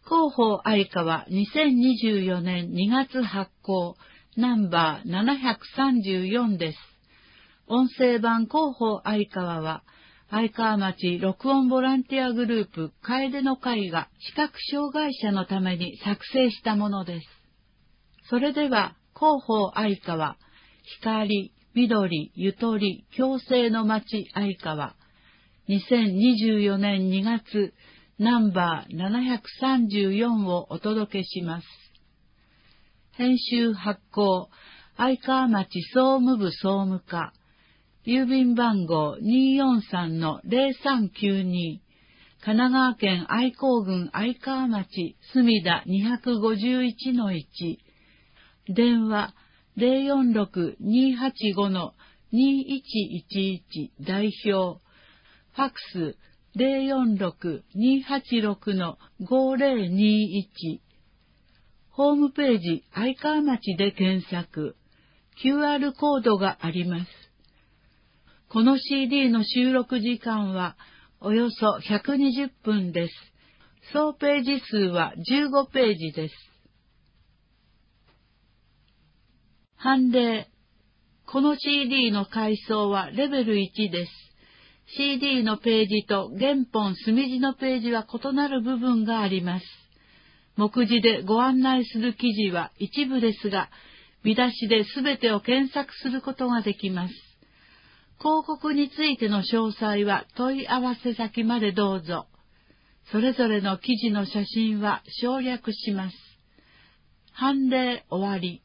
広報愛川2024年2月発行ナンバー734です。音声版広報愛川は、愛川町録音ボランティアグループ楓の会が視覚障害者のために作成したものです。それでは、広報愛川、光、緑、ゆとり、共生の町愛川、2024年2月、ナンバー734をお届けします。編集発行、愛川町総務部総務課、郵便番号 243-0392、神奈川県愛好郡愛川町墨田251-1、電話 046-285-2111 代表、ファックス 046-286-5021、ホームページ愛川町で検索、QR コードがあります。この CD の収録時間はおよそ120分です。総ページ数は15ページです。判例。この CD の階層はレベル1です。CD のページと原本墨字のページは異なる部分があります。目次でご案内する記事は一部ですが、見出しで全てを検索することができます。広告についての詳細は問い合わせ先までどうぞ。それぞれの記事の写真は省略します。判例終わり。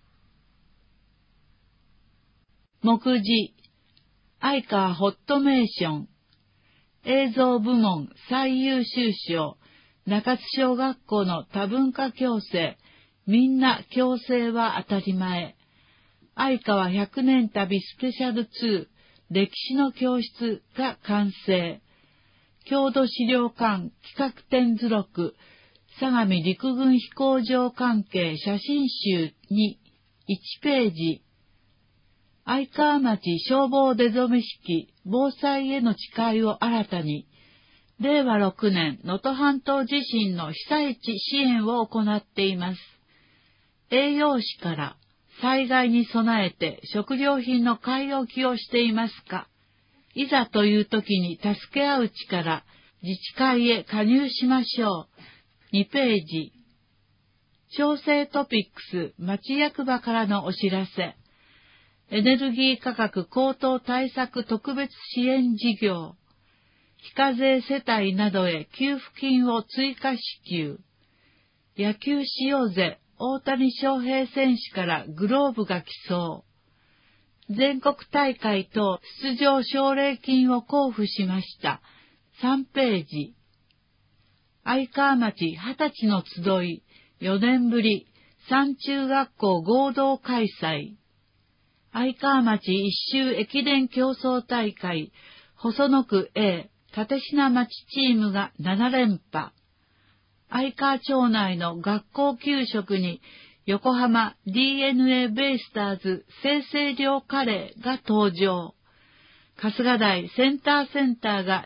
目次、愛川ホットメーション、映像部門最優秀賞、中津小学校の多文化共生、みんな共生は当たり前、愛川100年旅スペシャル2、歴史の教室が完成、郷土資料館企画展図録、相模陸軍飛行場関係写真集に1ページ、愛川町消防出初式防災への誓いを新たに、令和6年能登半島地震の被災地支援を行っています。栄養士から災害に備えて食料品の買い置きをしていますか？いざという時に助け合う力、自治会へ加入しましょう。2ページ。調整トピックス町役場からのお知らせ。エネルギー価格高騰対策特別支援事業。非課税世帯などへ給付金を追加支給。野球しようぜ、大谷翔平選手からグローブが寄贈。全国大会等出場奨励金を交付しました。3ページ。愛川町20歳の集い、4年ぶり、三中学校合同開催。愛川町一周駅伝競争大会、細野区 A、立品町チームが7連覇。愛川町内の学校給食に横浜 DNA ベイスターズ生成寮カレーが登場。春日台センターが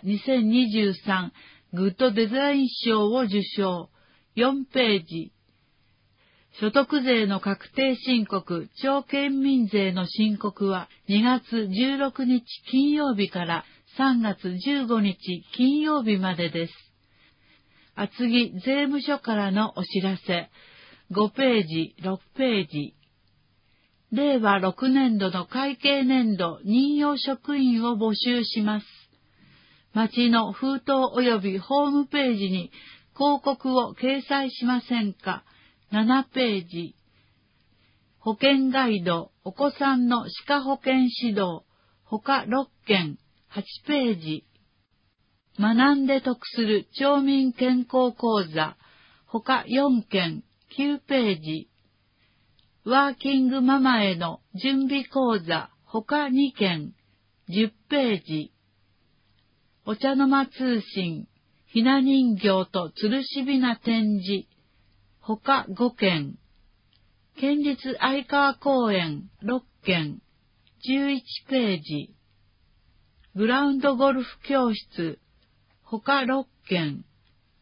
2023グッドデザイン賞を受賞。4ページ。所得税の確定申告、町県民税の申告は2月16日金曜日から3月15日金曜日までです。厚木税務署からのお知らせ。5ページ、6ページ。令和6年度の会計年度任用職員を募集します。町の封筒及びホームページに広告を掲載しませんか。7ページ。保険ガイド、お子さんの歯科保険指導、他6件、8ページ。学んで得する町民健康講座、他4件、9ページ。ワーキングママへの準備講座、他2件、10ページ。お茶の間通信、ひな人形とつるしびな展示、他5件。県立愛川公園6件、11ページ。グラウンドゴルフ教室、他6件。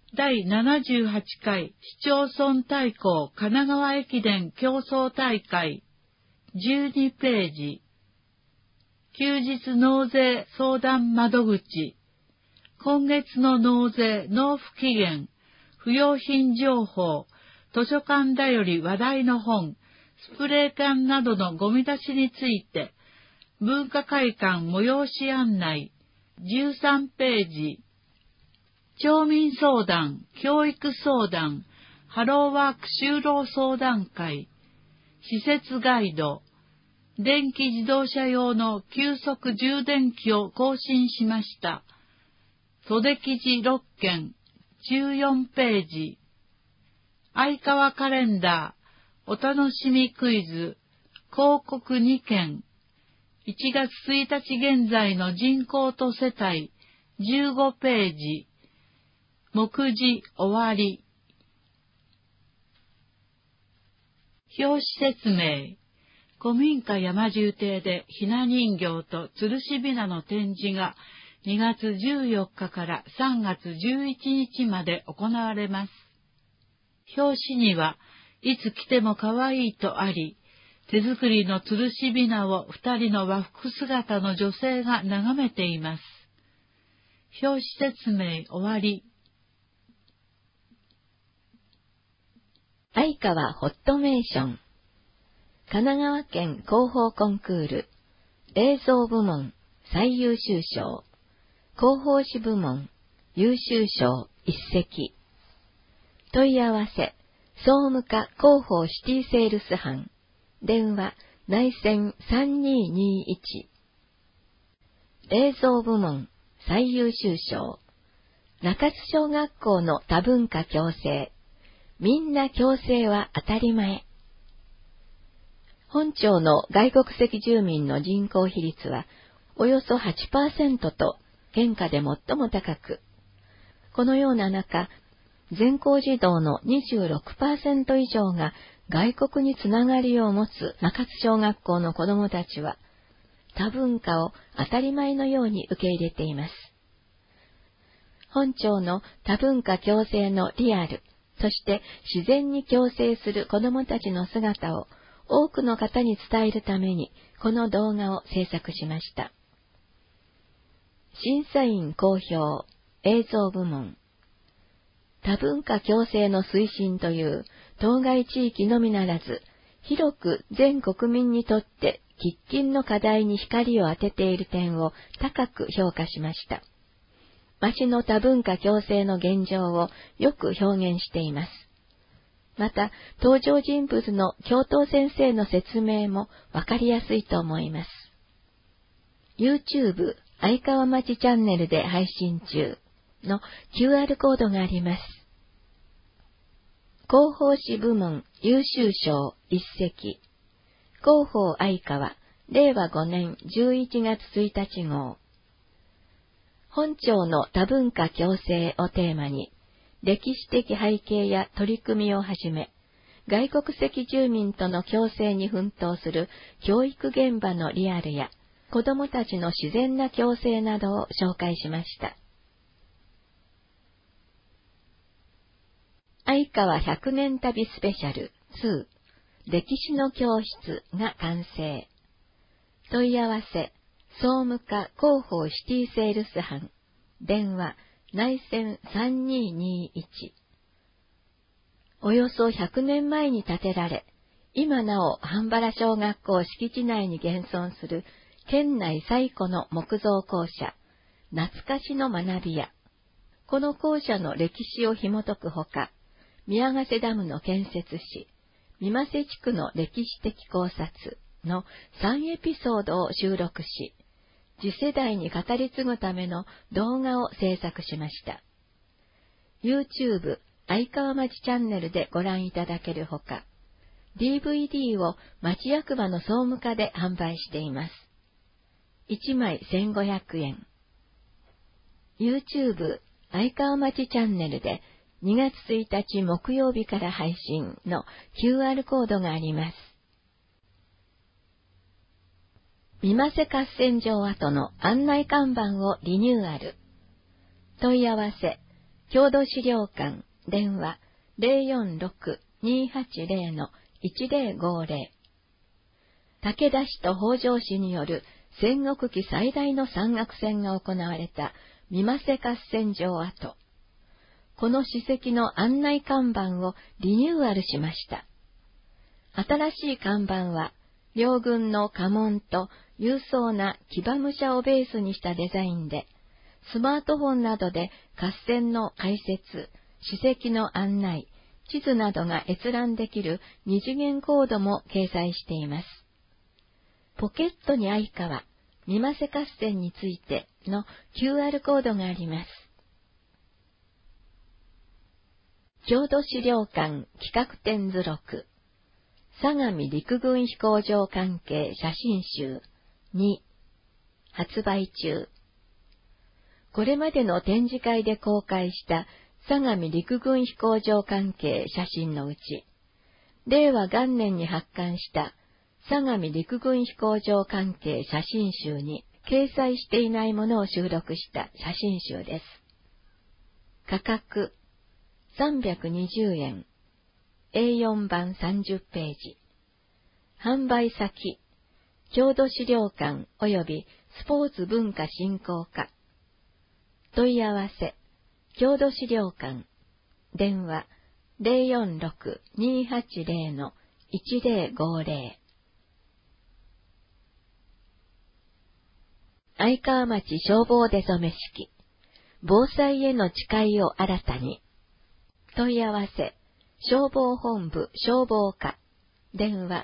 第78回市町村対抗神奈川駅伝競争大会12ページ。休日納税相談窓口。今月の納税納付期限、不用品情報、図書館だより話題の本、スプレー缶などのゴミ出しについて、文化会館催し案内、13ページ。町民相談、教育相談、ハローワーク就労相談会、施設ガイド、電気自動車用の急速充電器を更新しました。袖記事6件、14ページ。相川カレンダー、お楽しみクイズ、広告2件。1月1日現在の人口と世帯、15ページ。目次終わり。表紙説明。古民家山重邸でひな人形と吊るしびなの展示が2月14日から3月11日まで行われます。表紙にはいつ着ても可愛いとあり、手作りの吊るしびなを2人の和服姿の女性が眺めています。表紙説明終わり。 相川ホットメーション。神奈川県広報コンクール、映像部門最優秀賞、広報誌部門優秀賞一席。問い合わせ、総務課広報シティセールス班、電話内線3221。映像部門最優秀賞、中津小学校の多文化共生、みんな共生は当たり前。本町の外国籍住民の人口比率はおよそ 8% と県下で最も高く、このような中、全校児童の 26% 以上が外国につながりを持つ中津小学校の子どもたちは、多文化を当たり前のように受け入れています。本町の多文化共生のリアル、そして自然に共生する子どもたちの姿を多くの方に伝えるために、この動画を制作しました。審査員公表、映像部門。多文化共生の推進という当該地域のみならず、広く全国民にとって喫緊の課題に光を当てている点を高く評価しました。町の多文化共生の現状をよく表現しています。また、登場人物の教頭先生の説明もわかりやすいと思います。YouTube 相川町チャンネルで配信中の QR コードがあります。広報誌部門優秀賞一席。広報相川、令和5年11月1日号。本町の多文化共生をテーマに、歴史的背景や取り組みをはじめ、外国籍住民との共生に奮闘する教育現場のリアルや、子どもたちの自然な共生などを紹介しました。相川100年旅スペシャル2、歴史の教室が完成。問い合わせ、総務課広報シティセールス班、電話内線3221。およそ100年前に建てられ、今なお半原小学校敷地内に現存する県内最古の木造校舎、懐かしの学び屋。この校舎の歴史を紐解くほか、宮ヶ瀬ダムの建設史、三ヶ瀬地区の歴史的考察の3エピソードを収録し、次世代に語り継ぐための動画を制作しました。YouTube 相川町チャンネルでご覧いただけるほか、DVD を町役場の総務課で販売しています。1枚1500円。YouTube 相川町チャンネルで2月1日木曜日から配信の QR コードがあります。三ヶ瀬合戦場跡の案内看板をリニューアル。問い合わせ、 郷土資料館、電話 046-280-1050。武田氏と北条氏による戦国期最大の山岳戦が行われた三瀬合戦場跡。この史跡の案内看板をリニューアルしました。新しい看板は、両軍の家紋と勇壮な騎馬武者をベースにしたデザインで、スマートフォンなどで合戦の解説、史跡の案内、地図などが閲覧できる二次元コードも掲載しています。ポケットに相川、三瀬合戦についての QR コードがあります。郷土資料館企画展図録、相模陸軍飛行場関係写真集2、発売中。これまでの展示会で公開した相模陸軍飛行場関係写真のうち、令和元年に発刊した相模陸軍飛行場関係写真集に掲載していないものを収録した写真集です。価格320円。A4 版30ページ。販売先、郷土資料館及びスポーツ文化振興課。問い合わせ、郷土資料館。電話046-280-1050。愛川町消防出初め式。防災への誓いを新たに。問い合わせ、消防本部消防課。電話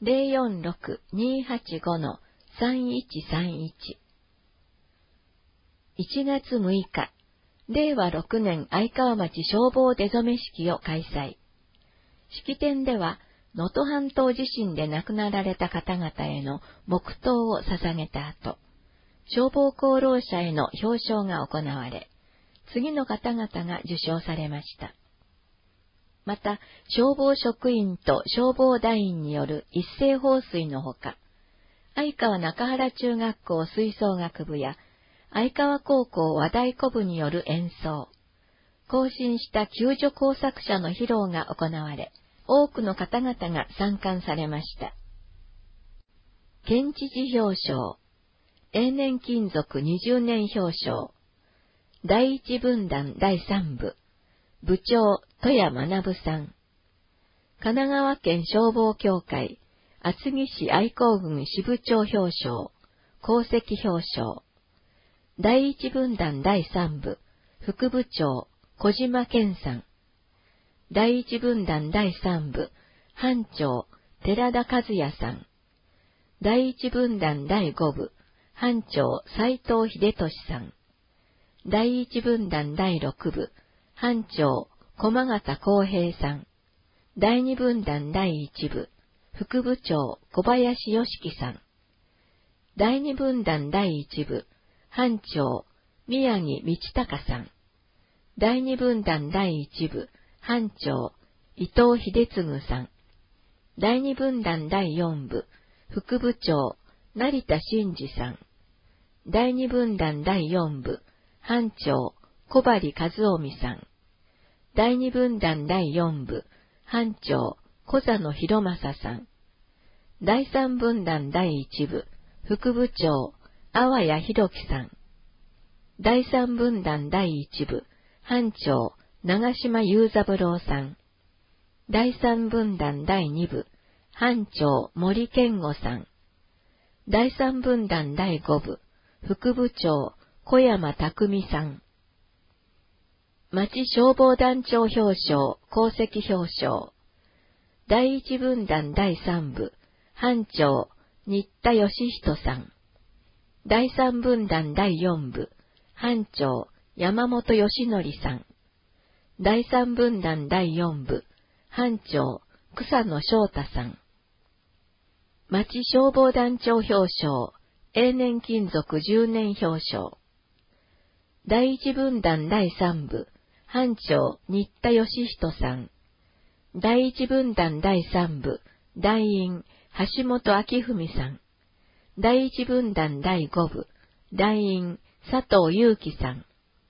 046-285-3131。1月6日、令和6年愛川町消防出初め式を開催。式典では、能登半島地震で亡くなられた方々への黙祷を捧げた後、消防功労者への表彰が行われ、次の方々が受賞されました。また、消防職員と消防団員による一斉放水のほか、愛川中原中学校吹奏楽部や愛川高校和太鼓部による演奏、行進した救助工作者の披露が行われ、多くの方々が参観されました。県知事表彰、永年勤続20年表彰、第一分団第3部、部長、戸谷学さん。神奈川県消防協会、厚木市愛好郡支部長表彰、功績表彰。第一分団第3部、副部長、小島健さん。第一分団第3部、班長、寺田和也さん。第一分団第5部、班長、斉藤秀俊さん。第一分団第6部、班長、駒形康平さん。第二分団第1部、副部長、小林良樹さん。第二分団第1部、班長、宮城道隆さん。第二分団第1部、班長、伊藤秀次さん。第二分団第4部、副部長、成田真二さん。第二分団第4部、班長、小針和臣さん。第二分団第4部、班長、小座野博正さん。第三分団第1部、副部長、阿波谷博樹さん。第三分団第1部、班長、長島雄三郎さん。第三分団第2部、班長、森健吾さん。第三分団第5部、副部長、小山匠さん。町消防団長表彰、功績表彰。第一分団第3部、班長、新田義人さん。第三分団第4部、班長、山本義則さん。第三分団第4部、班長、草野翔太さん。町消防団長表彰、永年勤続10年表彰。第一分団第3部、班長、新田義人さん。第一分団第3部、団員、橋本明文さん。第一分団第5部、団員、佐藤祐樹さん。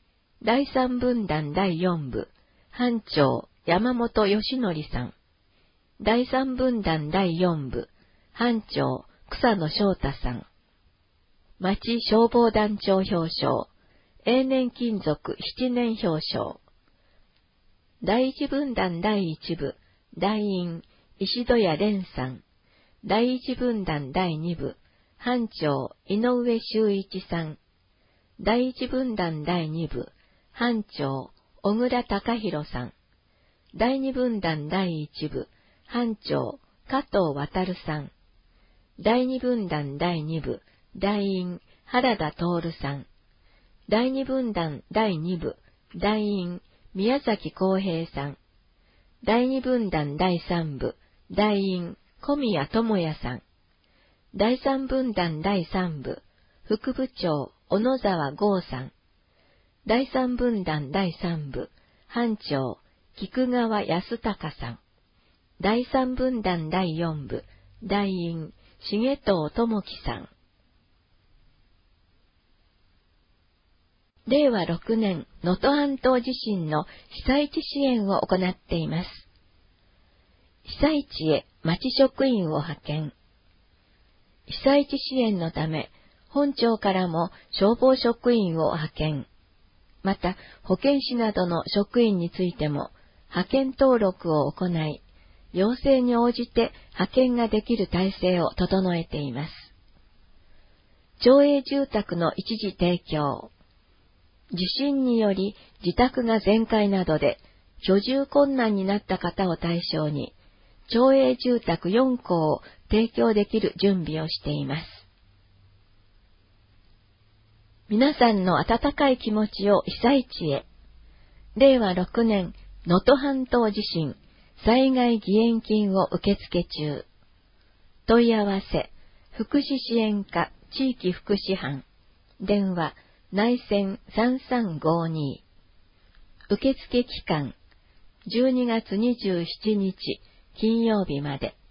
第三分団第4部、班長山本義則さん。第三分団第4部、班長草野翔太さん。町消防団長表彰、永年勤続7年表彰。第一分団第1部、団員石戸谷蓮さん。第一分団第2部、班長井上修一さん。第一分団第2部、班長小倉隆弘さん。第二分団第1部、班長加藤航さん。第二分団第2部、団員原田徹さん。第二分団第2部、団員宮崎康平さん。第二分団第3部、団員小宮智也さん。第三分団第3部、副部長小野沢剛さん。第三分団第3部、班長菊川康隆さん。第三分団第4部、団員重藤智樹さん。令和6年、能登半島地震の被災地支援を行っています。被災地へ町職員を派遣。被災地支援のため、本庁からも消防職員を派遣。また、保健師などの職員についても、派遣登録を行い、要請に応じて派遣ができる体制を整えています。町営住宅の一時提供。地震により自宅が全壊などで居住困難になった方を対象に、町営住宅4戸を提供できる準備をしています。皆さんの温かい気持ちを被災地へ。令和6年、能登半島地震、災害義援金を受付中。問い合わせ、福祉支援課地域福祉班。電話、内線3352。受付期間、12月27日、金曜日まで。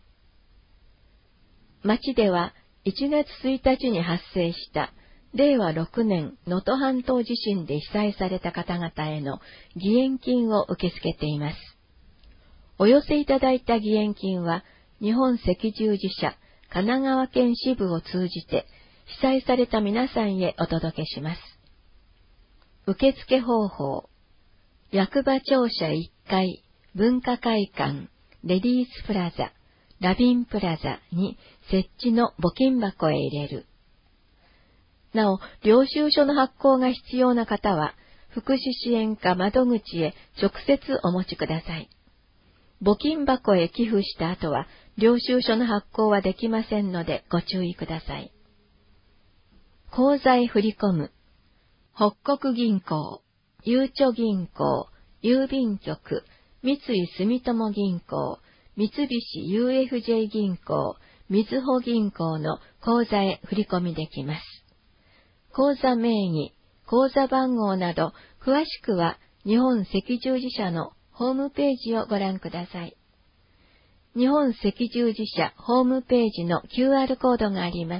町では1月1日に発生した令和6年能登半島地震で被災された方々への義援金を受け付けています。お寄せいただいた義援金は日本赤十字社神奈川県支部を通じて被災された皆さんへお届けします。受付方法。役場庁舎1階、文化会館、レディースプラザ、ラビンプラザに設置の募金箱へ入れる。なお、領収書の発行が必要な方は、福祉支援課窓口へ直接お持ちください。募金箱へ寄付した後は、領収書の発行はできませんのでご注意ください。口座へ振り込む。北国銀行、ゆうちょ銀行、郵便局、三井住友銀行、三菱 UFJ 銀行、みずほ銀行の口座へ振り込みできます。口座名義、口座番号など、詳しくは日本赤十字社のホームページをご覧ください。日本赤十字社ホームページの QR コードがあります。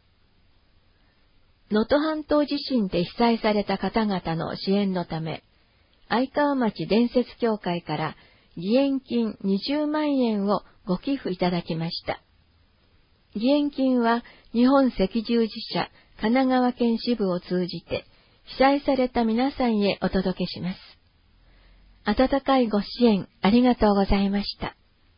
能登半島地震で被災された方々の支援のため、愛川町伝説協会から義援金20万円をご寄付いただきました。義援金は日本赤十字社神奈川県支部を通じて被災された皆さんへお届けします。温かいご支援ありがとうございました。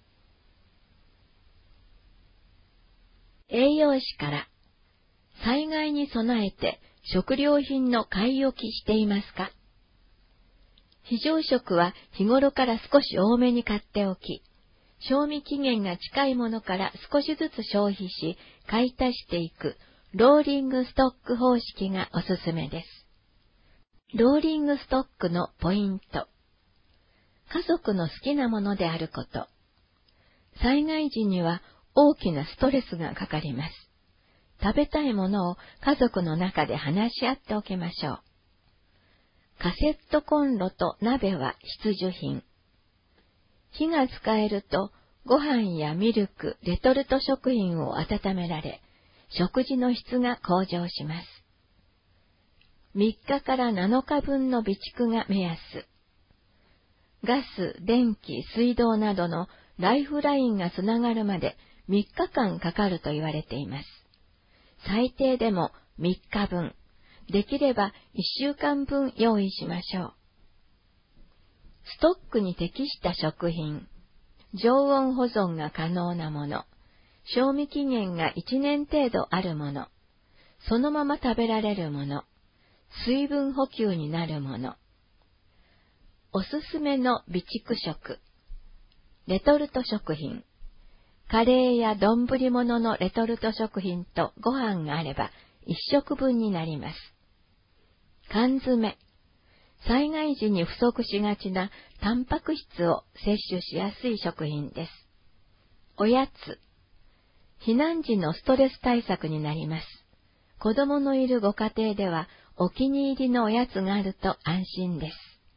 栄養士から、災害に備えて食料品の買い置きしていますか？非常食は日頃から少し多めに買っておき、賞味期限が近いものから少しずつ消費し、買い足していくローリングストック方式がおすすめです。ローリングストックのポイント。家族の好きなものであること。災害時には大きなストレスがかかります。食べたいものを家族の中で話し合っておきましょう。カセットコンロと鍋は必需品。火が使えるとご飯やミルク、レトルト食品を温められ、食事の質が向上します。 3日から7日分の備蓄が目安。ガス、電気、水道などのライフラインがつながるまで3日間かかると言われています。最低でも3日分、できれば1週間分用意しましょう。ストックに適した食品、常温保存が可能なもの、賞味期限が1年程度あるもの、そのまま食べられるもの、水分補給になるもの。おすすめの備蓄食。レトルト食品。カレーや丼物のレトルト食品とご飯があれば1食分になります。缶詰。災害時に不足しがちなタンパク質を摂取しやすい食品です。おやつ。避難時のストレス対策になります。子供のいるご家庭ではお気に入りのおやつがあると安心です。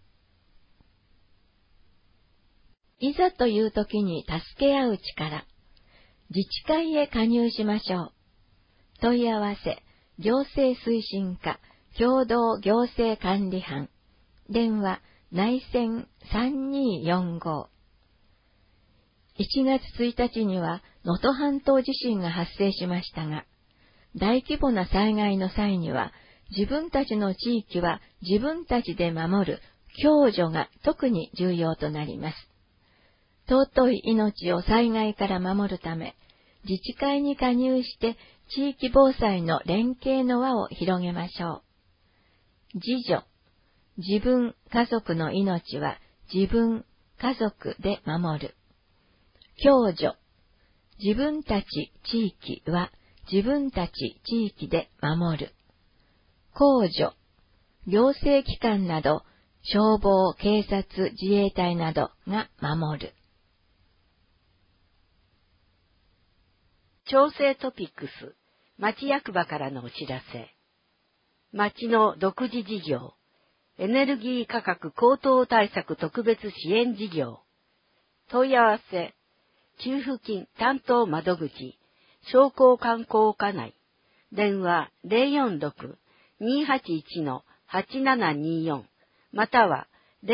いざという時に助け合う力。自治会へ加入しましょう。問い合わせ、行政推進課、共同行政管理班。電話、内線3245。1月1日には能登半島地震が発生しましたが、大規模な災害の際には、自分たちの地域は自分たちで守る共助が特に重要となります。尊い命を災害から守るため、自治会に加入して地域防災の連携の輪を広げましょう。自助。自分、家族の命は自分、家族で守る。共助。自分たち地域は自分たち地域で守る。公助。行政機関など、消防、警察、自衛隊などが守る。 調整トピックス、町役場からのお知らせ。町の独自事業、エネルギー価格高騰対策特別支援事業。問い合わせ、給付金担当窓口、商工観光課内。電話 046-281-8724 または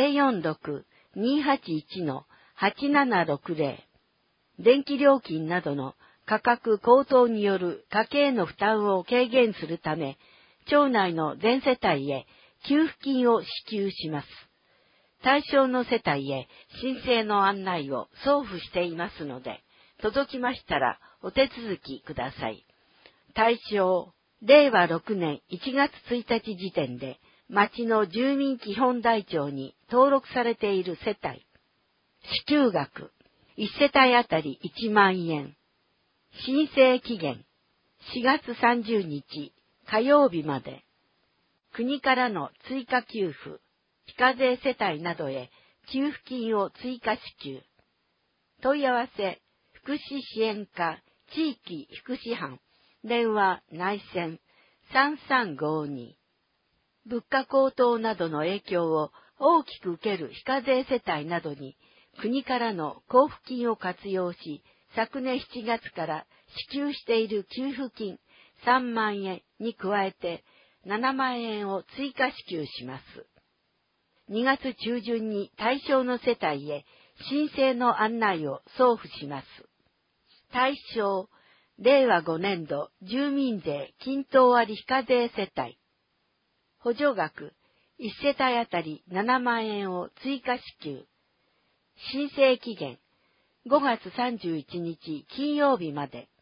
046-281-8760。電気料金などの価格高騰による家計の負担を軽減するため、町内の全世帯へ給付金を支給します。対象の世帯へ申請の案内を送付していますので、届きましたらお手続きください。対象、令和6年1月1日時点で町の住民基本台帳に登録されている世帯。支給額、1世帯あたり1万円。申請期限、4月30日火曜日まで。国からの追加給付、非課税世帯などへ給付金を追加支給。問い合わせ、福祉支援課地域福祉班、電話内線3352。物価高騰などの影響を大きく受ける非課税世帯などに国からの交付金を活用し、昨年7月から支給している給付金3万円に加えて7万円を追加支給します。2月中旬に対象の世帯へ申請の案内を送付します。対象、令和5年度住民税均等割非課税世帯。補助額、1世帯あたり7万円を追加支給。申請期限、5月31日金曜日まで。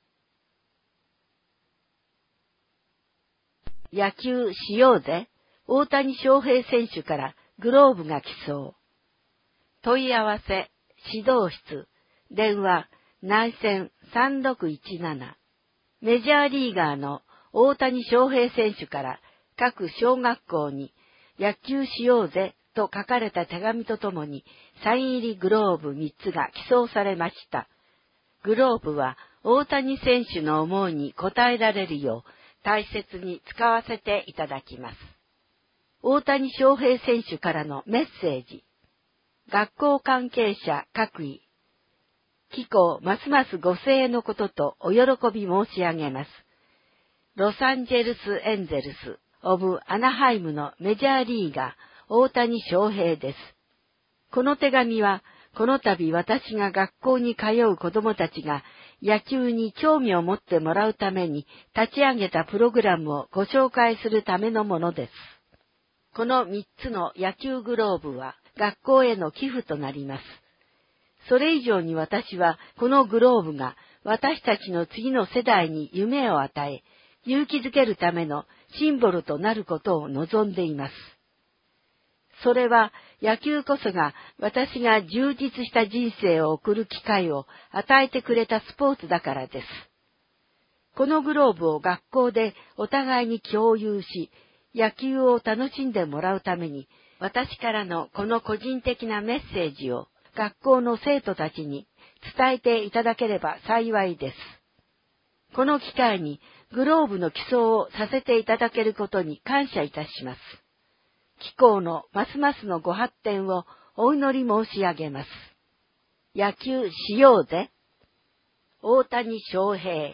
野球しようぜ。大谷翔平選手からグローブが寄贈。問い合わせ、指導室、電話、内線3617。メジャーリーガーの大谷翔平選手から各小学校に野球しようぜと書かれた手紙とともにサイン入りグローブ3つが寄贈されました。グローブは大谷選手の思いに応えられるよう大切に使わせていただきます。大谷翔平選手からのメッセージ。学校関係者各位。貴校ますますご声援のこととお喜び申し上げます。ロサンゼルスエンゼルスオブ・アナハイムのメジャーリーガー、大谷翔平です。この手紙は、この度私が学校に通う子供たちが野球に興味を持ってもらうために立ち上げたプログラムをご紹介するためのものです。この3つの野球グローブは学校への寄付となります。それ以上に私はこのグローブが私たちの次の世代に夢を与え、勇気づけるためのシンボルとなることを望んでいます。それは野球こそが私が充実した人生を送る機会を与えてくれたスポーツだからです。このグローブを学校でお互いに共有し、野球を楽しんでもらうために、私からのこの個人的なメッセージを学校の生徒たちに伝えていただければ幸いです。この機会にグローブの寄贈をさせていただけることに感謝いたします。機構のますますのご発展をお祈り申し上げます。野球しようぜ。大谷翔平。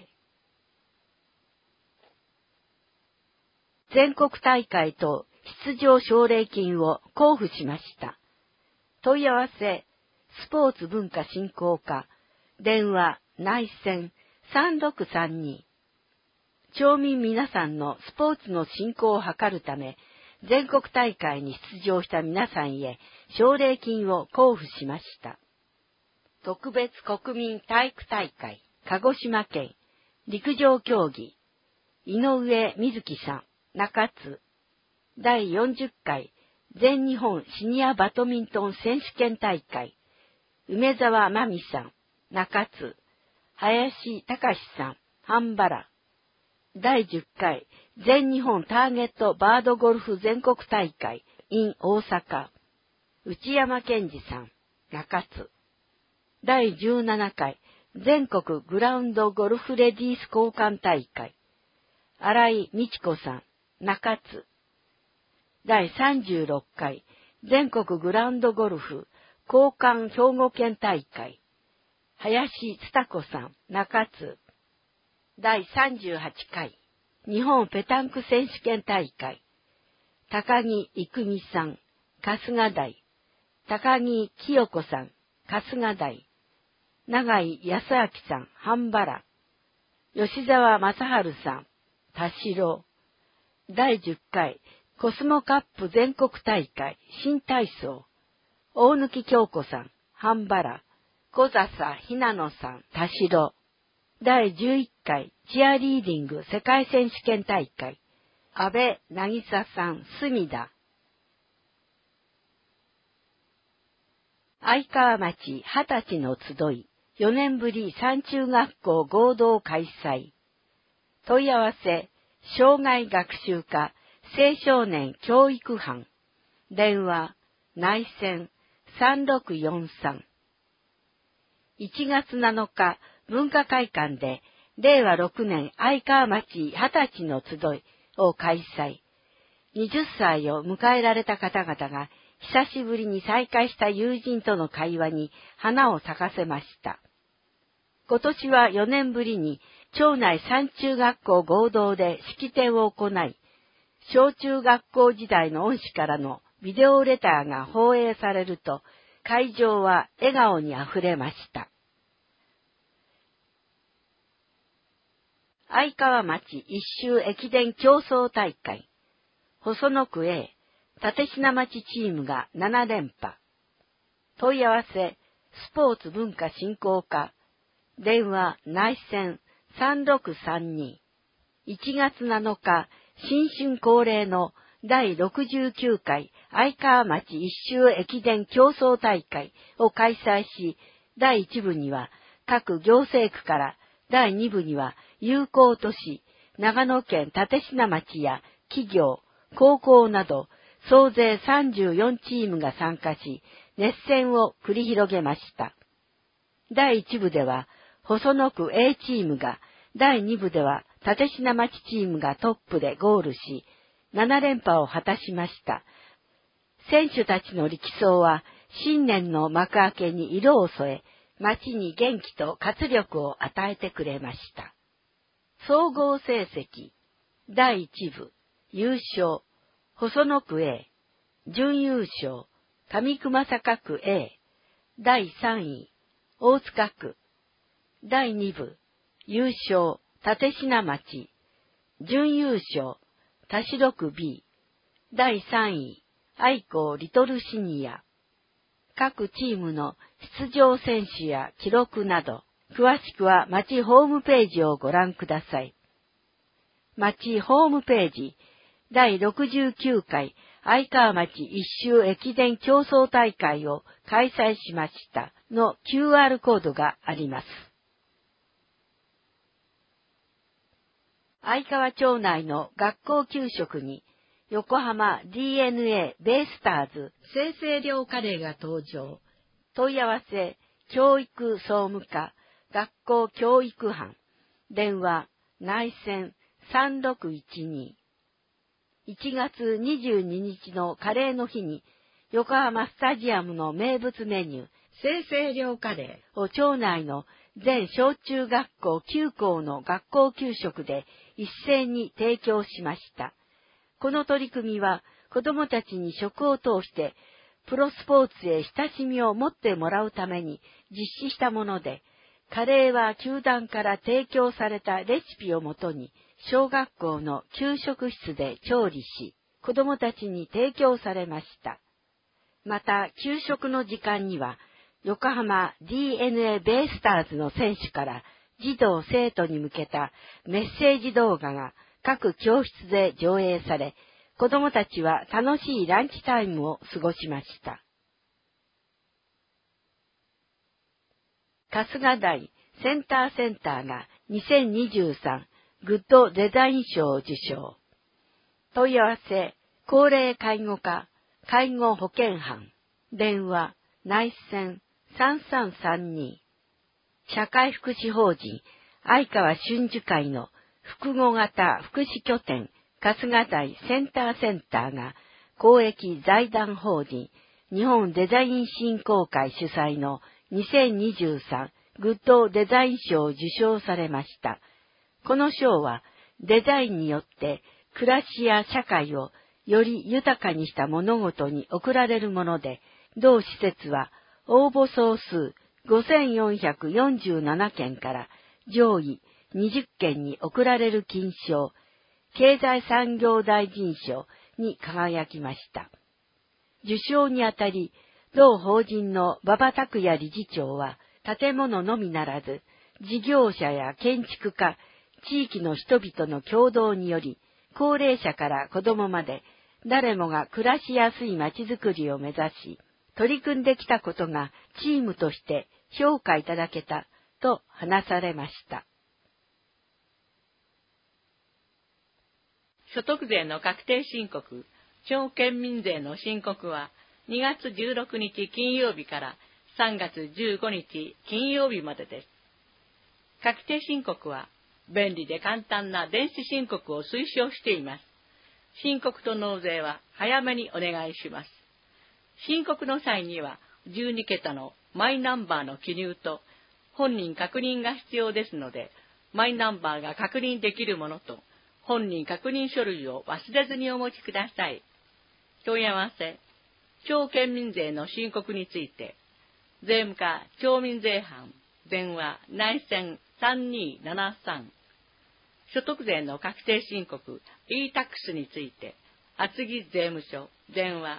全国大会と出場奨励金を交付しました。問い合わせ、スポーツ文化振興課、電話、内線3632。町民皆さんのスポーツの振興を図るため、全国大会に出場した皆さんへ奨励金を交付しました。特別国民体育大会、鹿児島県、陸上競技、井上瑞希さん、中津、第40回全日本シニアバドミントン選手権大会、梅沢真美さん、中津、林隆さん、半原、第10回全日本ターゲットバードゴルフ全国大会 in 大阪、内山健二さん、中津。第17回全国グラウンドゴルフレディース交換大会、新井美智子さん、中津。第36回全国グラウンドゴルフ交換兵庫県大会、林蔦子さん、中津。第38回日本ペタンク選手権大会、高木郁美さん、春日台。高木清子さん、春日台。永井康明さん、半原。吉沢正治さん、田代。第10回コスモカップ全国大会新体操、大貫京子さん、半原。小笹ひなのさん、田代。第11回チアリーディング世界選手権大会、安倍渚さん、隅田。相川町20歳の集い、4年ぶり三中学校合同開催。問い合わせ、障害学習課青少年教育班、電話、内線3643。1月7日、文化会館で、令和6年相川町20歳の集いを開催。20歳を迎えられた方々が、久しぶりに再会した友人との会話に花を咲かせました。今年は4年ぶりに、町内三中学校合同で式典を行い、小中学校時代の恩師からのビデオレターが放映されると、会場は笑顔にあふれました。相川町一周駅伝競争大会、細野区 A、立科町チームが7連覇。問い合わせ、スポーツ文化振興課、電話内線3632。1月7日、新春恒例の第69回相川町一周駅伝競争大会を開催し、第1部には各行政区から、第2部には友好都市、長野県立科町や企業、高校など、総勢34チームが参加し、熱戦を繰り広げました。第1部では、細野区 A チームが、第2部では立科町チームがトップでゴールし、7連覇を果たしました。選手たちの力走は、新年の幕開けに色を添え、町に元気と活力を与えてくれました。総合成績、第1部、 優勝、細野区 A、準優勝、上熊坂区 A、第3位、大塚区、第2部、優勝、立科町、準優勝、田代区 B、第3位、愛好リトルシニア。各チームの出場選手や記録など、詳しくは町ホームページをご覧ください。町ホームページ、第69回愛川町一周駅伝競争大会を開催しましたの QR コードがあります。愛川町内の学校給食に横浜 DNA ベイスターズ生成寮カレーが登場。問い合わせ教育総務課学校教育班電話内線3612 1月22日のカレーの日に横浜スタジアムの名物メニュー生成寮カレーを町内の全小中学校9校の学校給食で一斉に提供しました。この取り組みは子どもたちに食を通してプロスポーツへ親しみを持ってもらうために実施したもので、カレーは球団から提供されたレシピをもとに小学校の給食室で調理し、子どもたちに提供されました。また、給食の時間には、横浜 DNA ベイスターズの選手から児童生徒に向けたメッセージ動画が各教室で上映され、子どもたちは楽しいランチタイムを過ごしました。春日大センターが2023グッドデザイン賞を受賞。問い合わせ、高齢介護課、介護保健班、電話、内線3332。社会福祉法人、愛川春樹会の複合型福祉拠点、春日大センターが、公益財団法人、日本デザイン振興会主催の2023グッドデザイン賞を受賞されました。この賞はデザインによって暮らしや社会をより豊かにした物事に贈られるもので、同施設は応募総数5447件から上位20件に贈られる金賞、経済産業大臣賞に輝きました。受賞にあたり、同法人の馬場拓也理事長は、建物のみならず、事業者や建築家、地域の人々の共同により、高齢者から子供まで、誰もが暮らしやすい街づくりを目指し、取り組んできたことがチームとして評価いただけたと話されました。 所得税の確定申告、町県民税の申告は2月16日金曜日から3月15日金曜日までです。確定申告は便利で簡単な電子申告を推奨しています。申告と納税は早めにお願いします。申告の際には12桁のマイナンバーの記入と本人確認が必要ですので、マイナンバーが確認できるものと本人確認書類を忘れずにお持ちください。問い合わせ、町県民税の申告について、税務課町民税班、電話内線3273。所得税の確定申告 e-tax について、厚木税務署、電話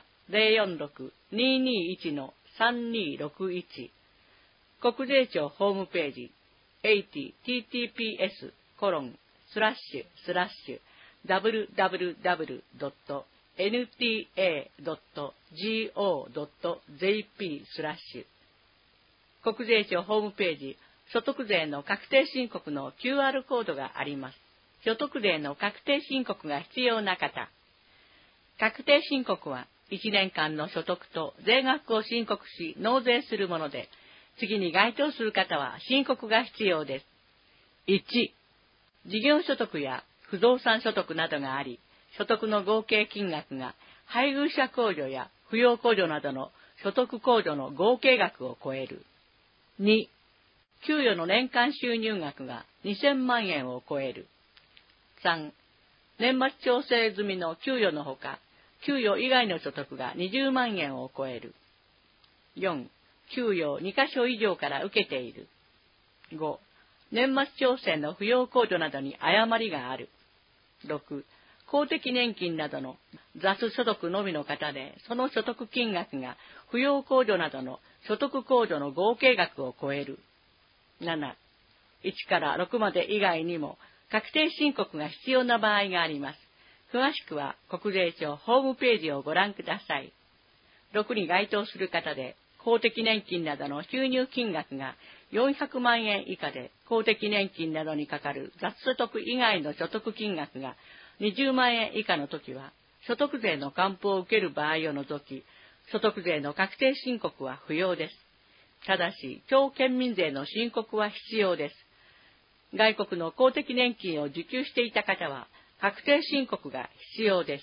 046-221-3261。国税庁ホームページ、https://www.nta.go.jp/ 国税庁ホームページ、所得税の確定申告の QR コードがあります。所得税の確定申告が必要な方。確定申告は1年間の所得と税額を申告し納税するもので、次に該当する方は申告が必要です。1、事業所得や不動産所得などがあり、所得の合計金額が配偶者控除や扶養控除などの所得控除の合計額を超える。2、給与の年間収入額が2000万円を超える。3、 年末調整済みの給与のほか、給与以外の所得が20万円を超える。4、給与2カ所以上から受けている。5、年末調整の扶養控除などに誤りがある。6、公的年金などの雑所得のみの方で、その所得金額が扶養控除などの所得控除の合計額を超える。7、1から6まで以外にも確定申告が必要な場合があります。詳しくは国税庁ホームページをご覧ください。6に該当する方で、公的年金などの収入金額が400万円以下で、公的年金などにかかる雑所得以外の所得金額が20万円以下のときは、所得税の還付を受ける場合を除き、所得税の確定申告は不要です。ただし、町県民税の申告は必要です。外国の公的年金を受給していた方は、確定申告が必要です。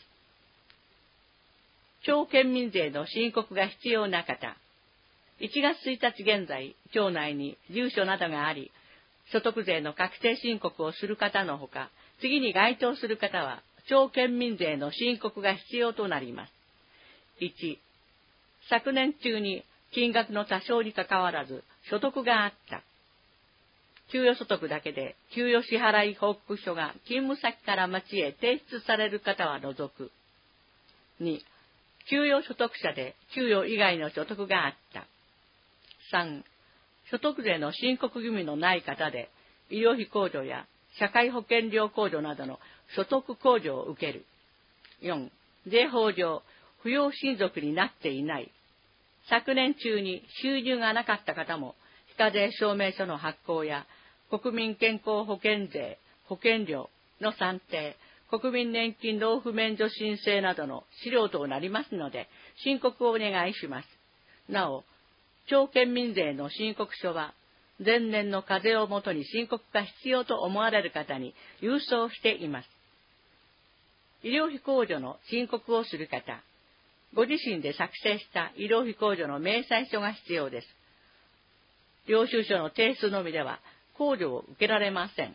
町県民税の申告が必要な方、1月1日現在、町内に住所などがあり、所得税の確定申告をする方のほか、次に該当する方は、町県民税の申告が必要となります。1、昨年中に金額の多少にかかわらず所得があった。給与所得だけで給与支払い報告書が勤務先から町へ提出される方は除く。2、給与所得者で給与以外の所得があった。3、所得税の申告義務のない方で医療費控除や社会保険料控除などの所得控除を受ける。4、税法上扶養親族になっていない。昨年中に収入がなかった方も、非課税証明書の発行や国民健康保険税、保険料の算定、国民年金納付免除申請などの資料となりますので、申告をお願いします。なお、町県民税の申告書は、前年の課税をもとに申告が必要と思われる方に郵送しています。医療費控除の申告をする方、ご自身で作成した医療費控除の明細書が必要です。領収書の提出のみでは控除を受けられません。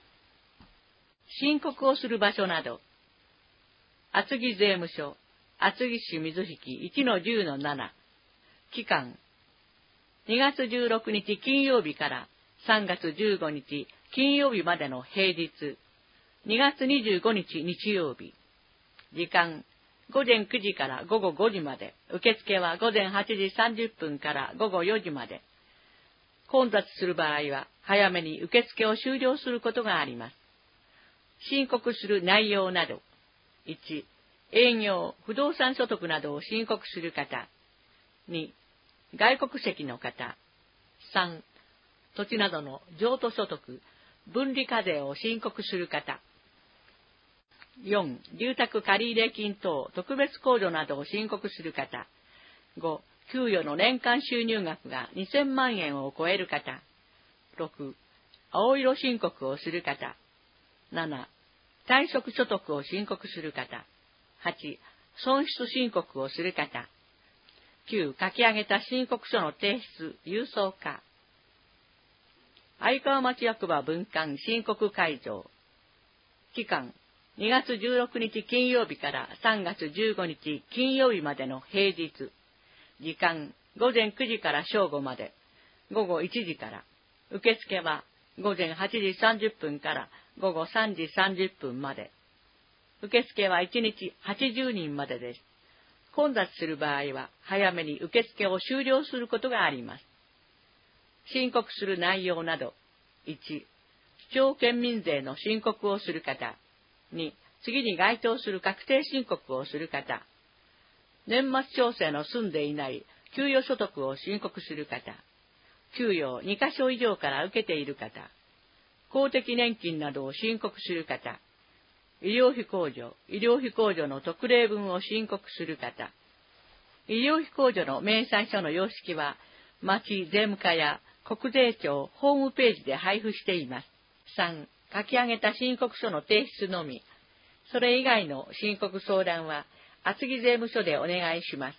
申告をする場所など、厚木税務署、厚木市水引 1-10-7、期間、2月16日金曜日から3月15日金曜日までの平日、2月25日日曜日、時間、午前9時から午後5時まで、受付は午前8時30分から午後4時まで。混雑する場合は早めに受付を終了することがあります。申告する内容など、1、営業、不動産所得などを申告する方。2、外国籍の方。3、土地などの譲渡所得、分離課税を申告する方。4、住宅借入金等特別控除などを申告する方。5、給与の年間収入額が2000万円を超える方。6、青色申告をする方。7、退職所得を申告する方。8、損失申告をする方。9、書き上げた申告書の提出、郵送化。相川町役場分館申告会場。期間、2月16日金曜日から3月15日金曜日までの平日。時間、午前9時から正午まで。午後1時から。受付は午前8時30分から午後3時30分まで。受付は1日80人までです。混雑する場合は早めに受付を終了することがあります。申告する内容など、1、町県民税の申告をする方。2、次に該当する確定申告をする方。年末調整の済んでいない給与所得を申告する方。給与2カ所以上から受けている方。公的年金などを申告する方。医療費控除の特例分を申告する方。医療費控除の明細書の様式は、町税務課や国税庁ホームページで配布しています。3、書き上げた申告書の提出のみ。それ以外の申告相談は、厚木税務署でお願いします。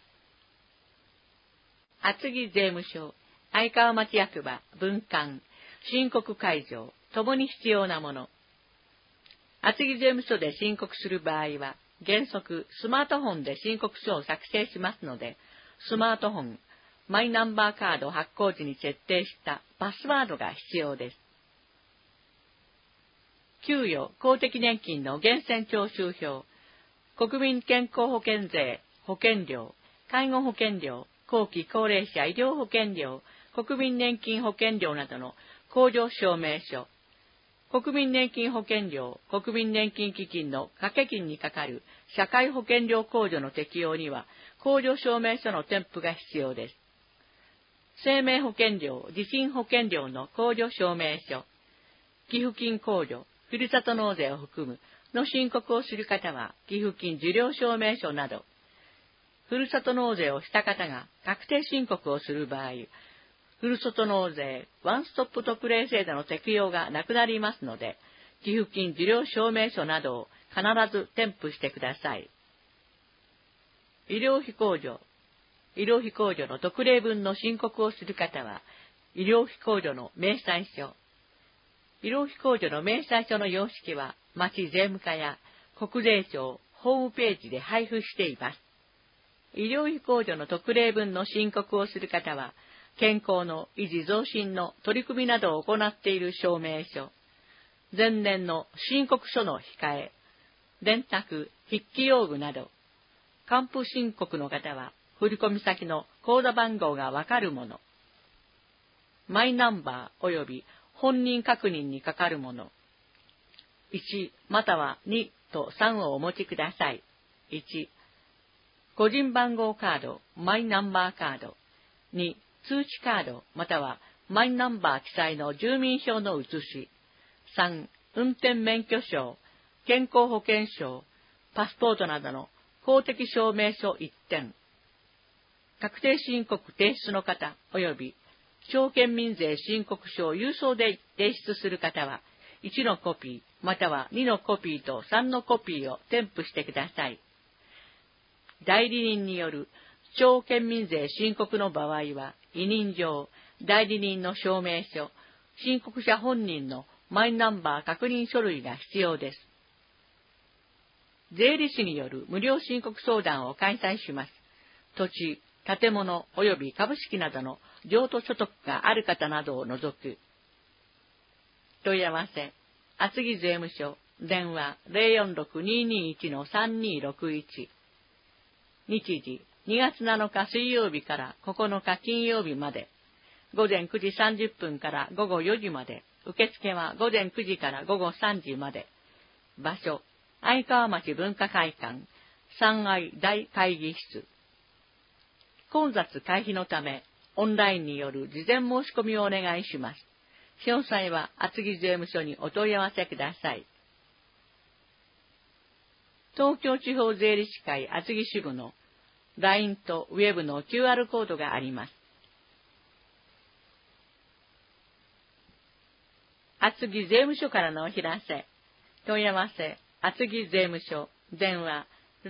厚木税務署、相川町役場、分館、申告会場、ともに必要なもの。 厚木税務署で申告する場合は、原則スマートフォンで申告書を作成しますので、スマートフォン、マイナンバーカード発行時に設定したパスワードが必要です。給与・公的年金の源泉徴収票、国民健康保険税、保険料、介護保険料、後期高齢者医療保険料、国民年金保険料などの控除証明書、国民年金保険料、国民年金基金の掛け金にかかる社会保険料控除の適用には、控除証明書の添付が必要です。生命保険料、地震保険料の控除証明書、寄付金控除、ふるさと納税を含むの申告をする方は、寄付金受領証明書など、ふるさと納税をした方が確定申告をする場合、ふるさと納税ワンストップ特例制度の適用がなくなりますので、寄付金受領証明書などを必ず添付してください。医療費控除。医療費控除の特例分の申告をする方は、医療費控除の明細書。医療費控除の明細書の様式は、町税務課や国税庁ホームページで配布しています。医療費控除の特例分の申告をする方は、健康の維持増進の取り組みなどを行っている証明書、前年の申告書の控え、電卓、筆記用具など、還付申告の方は、振込先の口座番号がわかるもの、マイナンバー及び本人確認にかかるもの、1または2と3をお持ちください。1、個人番号カード、マイナンバーカード。2、通知カード、またはマイナンバー記載の住民票の写し。3、運転免許証、健康保険証、パスポートなどの公的証明書1点。確定申告提出の方及び町県民税申告書を郵送で提出する方は、1のコピー、または2のコピーと3のコピーを添付してください。代理人による町県民税申告の場合は、委任状、代理人の証明書、申告者本人のマイナンバー確認書類が必要です。税理士による無料申告相談を開催します。土地、建物及び株式などの譲渡所得がある方などを除く。問い合わせ、厚木税務署、電話 046-221-3261。日時、2月7日水曜日から9日金曜日まで、午前9時30分から午後4時まで、受付は午前9時から午後3時まで。場所、愛川町文化会館、3階大会議室。混雑回避のため、オンラインによる事前申し込みをお願いします。詳細は厚木税務署にお問い合わせください。東京地方税理士会厚木支部の LINE とウェブの QR コードがあります。厚木税務署からのお知らせ。問い合わせ、厚木税務署、電話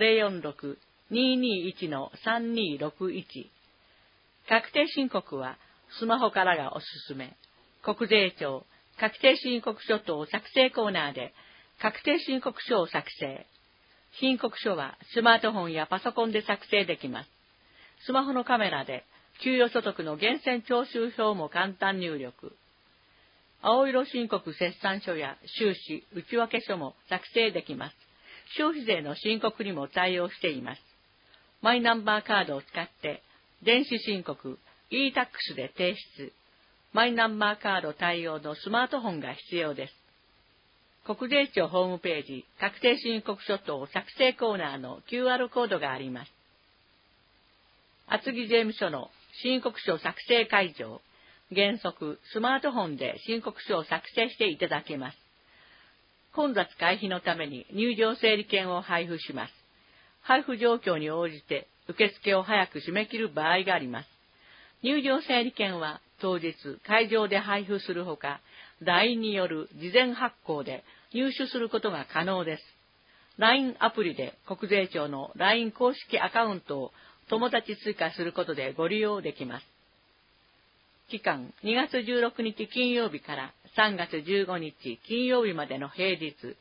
046-221-3261。確定申告はスマホからがおすすめ。国税庁確定申告書等作成コーナーで確定申告書を作成。申告書はスマートフォンやパソコンで作成できます。スマホのカメラで給与所得の源泉徴収票も簡単入力。青色申告折算書や収支、内訳書も作成できます。消費税の申告にも対応しています。マイナンバーカードを使って電子申告、e-tax で提出。マイナンバーカード対応のスマートフォンが必要です。国税庁ホームページ、確定申告書等作成コーナーの QR コードがあります。厚木税務署の申告書作成会場、原則スマートフォンで申告書を作成していただけます。混雑回避のために入場整理券を配布します。配布状況に応じて受付を早く締め切る場合があります。入場整理券は当日会場で配布するほか、LINE による事前発行で入手することが可能です。LINE アプリで国税庁の LINE 公式アカウントを友達追加することでご利用できます。期間2月16日金曜日から3月15日金曜日までの平日、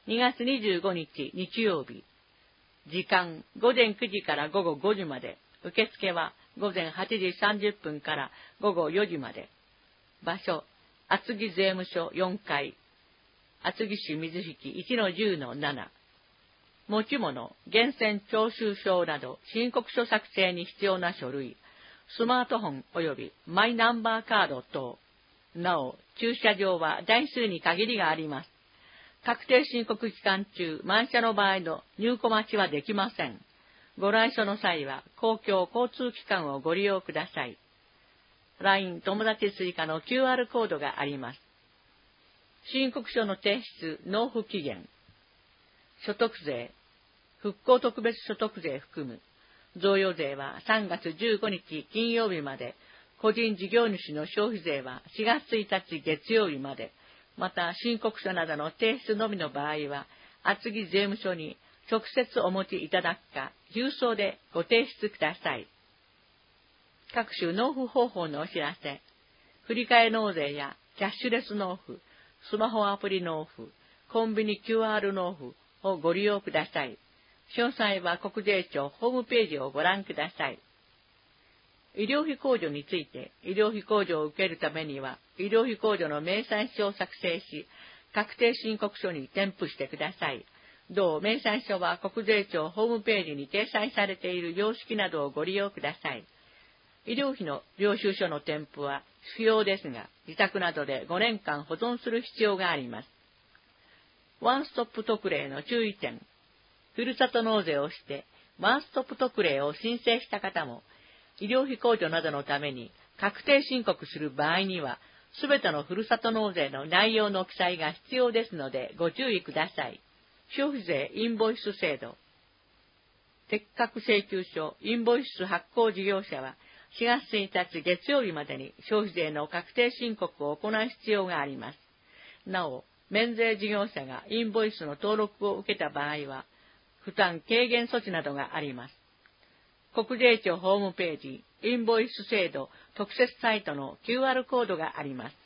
2月25日日曜日。時間、午前9時から午後5時まで。受付は午前8時30分から午後4時まで。場所、厚木税務署4階。厚木市水引 1-10-7。持ち物、源泉徴収証など申告書作成に必要な書類、スマートフォン及びマイナンバーカード等。なお、駐車場は台数に限りがあります。確定申告期間中、満車の場合の入庫待ちはできません。ご来所の際は公共交通機関をご利用ください。LINE 友達追加の QR コードがあります。申告書の提出、納付期限。所得税、復興特別所得税含む。贈与税は3月15日金曜日まで、個人事業主の消費税は4月1日月曜日まで、また申告書などの提出のみの場合は、厚木税務署に直接お持ちいただくか、郵送でご提出ください。各種納付方法のお知らせ、振替納税やキャッシュレス納付、スマホアプリ納付、コンビニ QR 納付をご利用ください。詳細は国税庁ホームページをご覧ください。医療費控除について、医療費控除を受けるためには、医療費控除の明細書を作成し、確定申告書に添付してください。同明細書は国税庁ホームページに掲載されている様式などをご利用ください。医療費の領収書の添付は不要ですが、自宅などで5年間保存する必要があります。ワンストップ特例の注意点。ふるさと納税をして、ワンストップ特例を申請した方も、医療費控除などのために確定申告する場合には、すべてのふるさと納税の内容の記載が必要ですのでご注意ください。消費税インボイス制度。適格請求書インボイス発行事業者は4月1日月曜日までに消費税の確定申告を行う必要があります。なお、免税事業者がインボイスの登録を受けた場合は、負担軽減措置などがあります。国税庁ホームページ、インボイス制度特設サイトの QR コードがあります。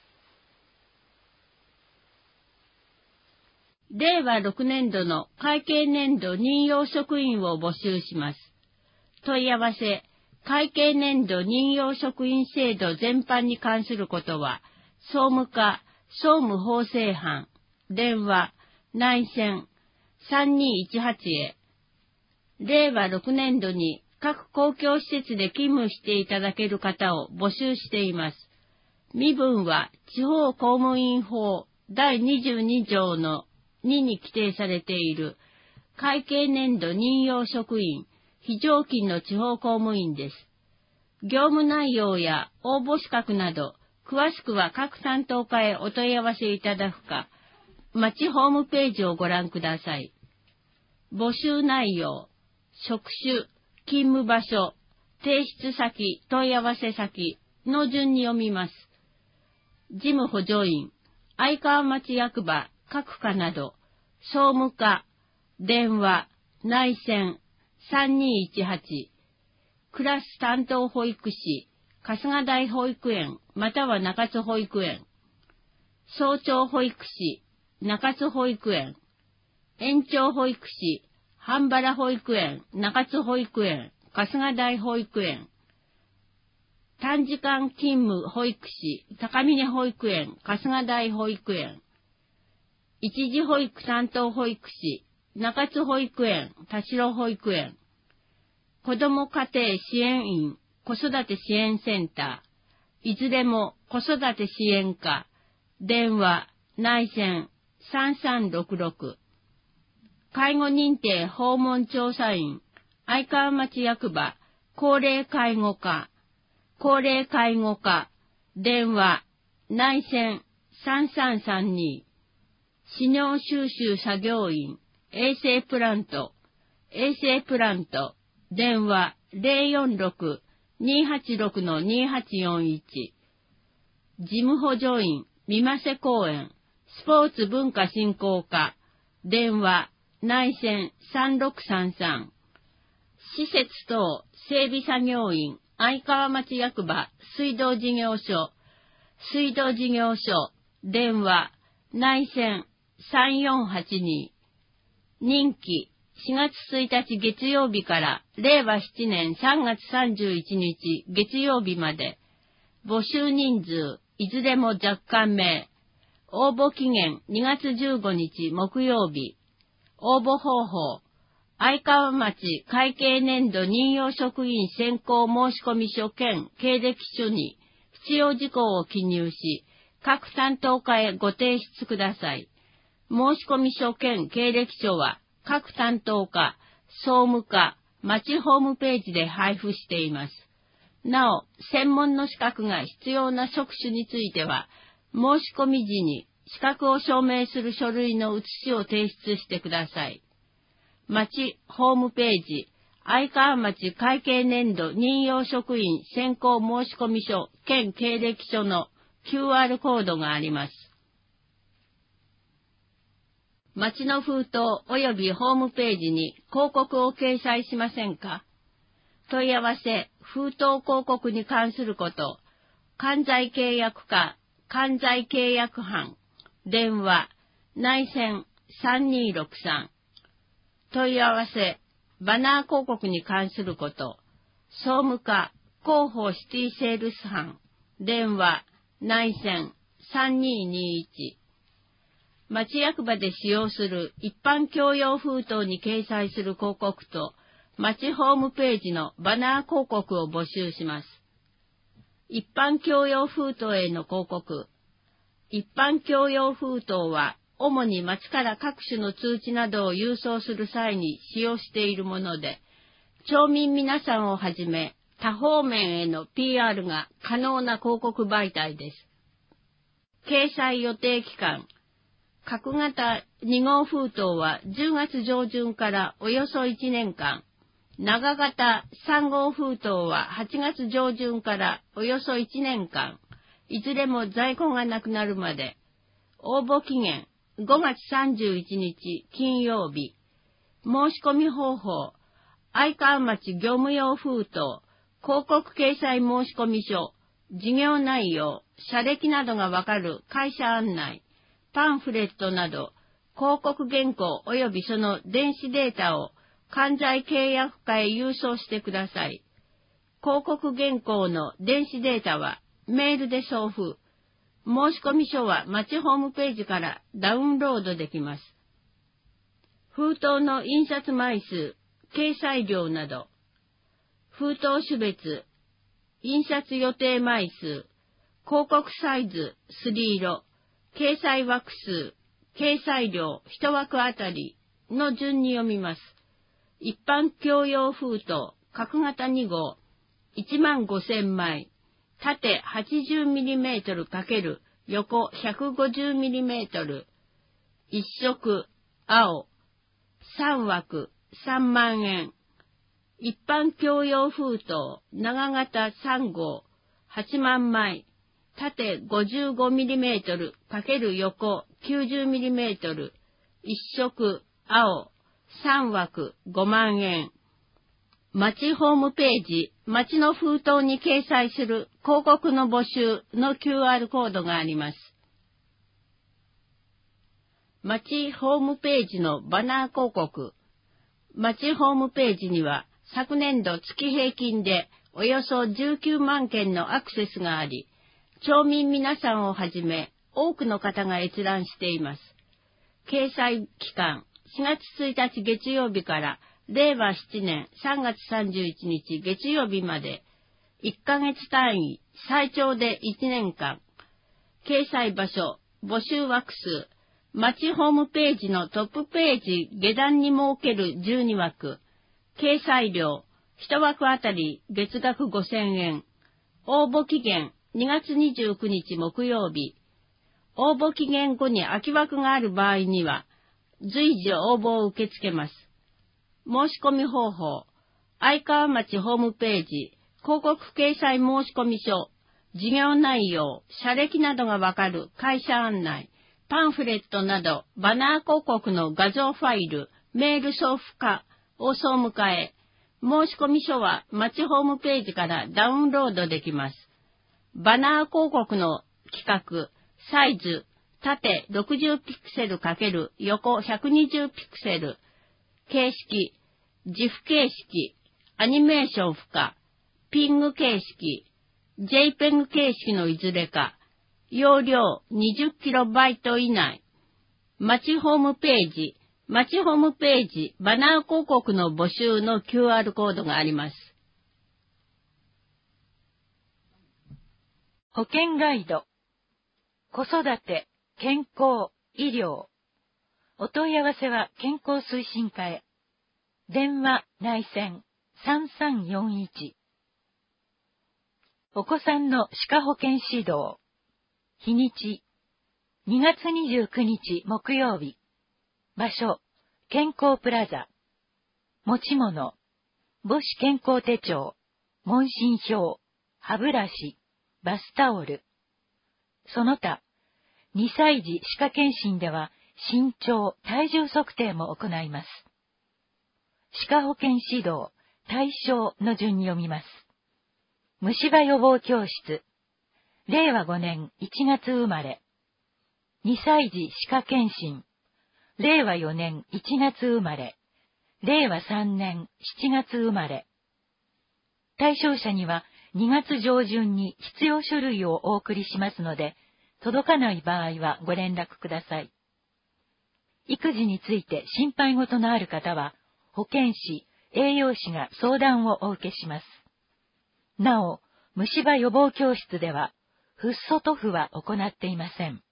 令和6年度の会計年度任用職員を募集します。問い合わせ、会計年度任用職員制度全般に関することは、総務課、総務法制班、電話、内線、3218へ。令和6年度に各公共施設で勤務していただける方を募集しています。身分は地方公務員法第22条の2に規定されている会計年度任用職員、非常勤の地方公務員です。業務内容や応募資格など、詳しくは各担当課へお問い合わせいただくか、町ホームページをご覧ください。募集内容、職種、勤務場所、提出先、問い合わせ先の順に読みます。事務補助員、愛川町役場、各課など、総務課、電話、内線、3218、クラス担当保育士、春日台保育園または中津保育園、早朝保育士、中津保育園、延長保育士、半原保育園、中津保育園、春日台保育園、短時間勤務保育士、高峰保育園、春日台保育園、一時保育担当保育士、中津保育園、田代保育園、子ども家庭支援員、子育て支援センター、いずれも子育て支援課、電話、内線、3366、介護認定訪問調査員、愛川町役場、高齢介護課、電話、内線、3332、資料収集作業員、衛生プラント、電話、046-286-2841、事務補助員、三瀬公園、スポーツ文化振興課、電話、内線3633、施設等整備作業員、愛川町役場、水道事業所、電話、内線3482、 任期4月1日月曜日から令和7年3月31日月曜日まで、募集人数いずれも若干名、応募期限2月15日木曜日、応募方法、愛川町会計年度任用職員選考申込書兼経歴書に必要事項を記入し、各担当課へご提出ください。申込書兼経歴書は各担当課、総務課、町ホームページで配布しています。なお、専門の資格が必要な職種については、申込時に資格を証明する書類の写しを提出してください。町ホームページ、愛川町会計年度任用職員選考申込書兼経歴書の QR コードがあります。町の封筒及びホームページに広告を掲載しませんか？問い合わせ、封筒広告に関すること、関西契約課、関西契約班、電話、内線3263。問い合わせ、バナー広告に関すること、総務課、広報シティセールス班、電話、内線3221。町役場で使用する一般共用封筒に掲載する広告と、町ホームページのバナー広告を募集します。一般共用封筒への広告。一般共用封筒は、主に町から各種の通知などを郵送する際に使用しているもので、町民皆さんをはじめ多方面への PR が可能な広告媒体です。掲載予定期間。角型2号封筒は10月上旬からおよそ1年間。長型3号封筒は8月上旬からおよそ1年間。いずれも在庫がなくなるまで。応募期限5月31日金曜日。申し込み方法。愛川町業務用封筒、広告掲載申込書、事業内容、社歴などがわかる会社案内、パンフレットなど、広告原稿及びその電子データを関西契約課へ郵送してください。広告原稿の電子データはメールで送付。申込書は町ホームページからダウンロードできます。封筒の印刷枚数、掲載量など、封筒種別、印刷予定枚数、広告サイズ、すり色、掲載枠数、掲載量1枠あたりの順に読みます。一般共用封筒、角型2号、15000枚、縦 80mm× 横 150mm、一色、青、3枠、3万円。一般共用封筒、長型3号、8万枚、縦 55mm× 横 90mm、一色、青、3枠、5万円。町ホームページ、町の封筒に掲載する広告の募集の QR コードがあります。町ホームページのバナー広告。町ホームページには昨年度月平均でおよそ19万件のアクセスがあり、町民皆さんをはじめ多くの方が閲覧しています。掲載期間4月1日月曜日から令和7年3月31日月曜日まで1ヶ月単位最長で1年間。掲載場所、募集枠数、町ホームページのトップページ下段に設ける12枠。掲載料、1枠あたり月額5000円。応募期限2月29日木曜日。応募期限後に空き枠がある場合には、随時応募を受け付けます。申し込み方法、愛川町ホームページ、広告掲載申込書、事業内容、社歴などがわかる会社案内、パンフレットなどバナー広告の画像ファイル、メール送付課を総務課へ。申込書は町ホームページからダウンロードできます。バナー広告の規格、サイズ、縦60ピクセル×横120ピクセル、 形式、GIF 形式、アニメーション付加、PNG 形式、JPEG 形式のいずれか、容量 20KB 以内、町ホームページ、バナー広告の募集の QR コードがあります。 保険ガイド、子育て、健康、医療。お問い合わせは健康推進課へ。電話内線3341。お子さんの歯科保健指導。日にち、2月29日木曜日。場所、健康プラザ。持ち物、母子健康手帳、問診票、歯ブラシ、バスタオル。その他、2歳児歯科検診では身長、体重測定も行います。歯科保健指導、対象の順に読みます。虫歯予防教室。令和5年1月生まれ。2歳児歯科検診。令和4年1月生まれ。令和3年7月生まれ。対象者には2月上旬に必要書類をお送りしますので、届かない場合はご連絡ください。育児について心配事のある方は、保健師、栄養士が相談をお受けします。なお、虫歯予防教室では、フッ素塗布は行っていません。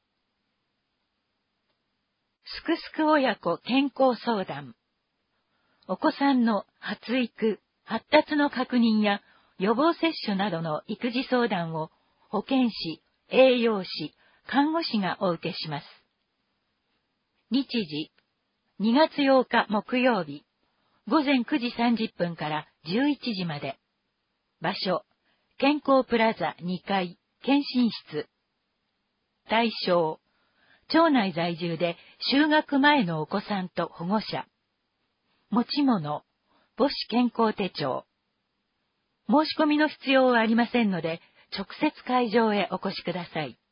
すくすく親子健康相談。お子さんの発育、発達の確認や予防接種などの育児相談を保健師、栄養士、看護師がお受けします。日時、2月8日木曜日、午前9時30分から11時まで。場所、健康プラザ2階、検診室。対象、町内在住で就学前のお子さんと保護者。持ち物、母子健康手帳。申し込みの必要はありませんので、直接会場へお越しください。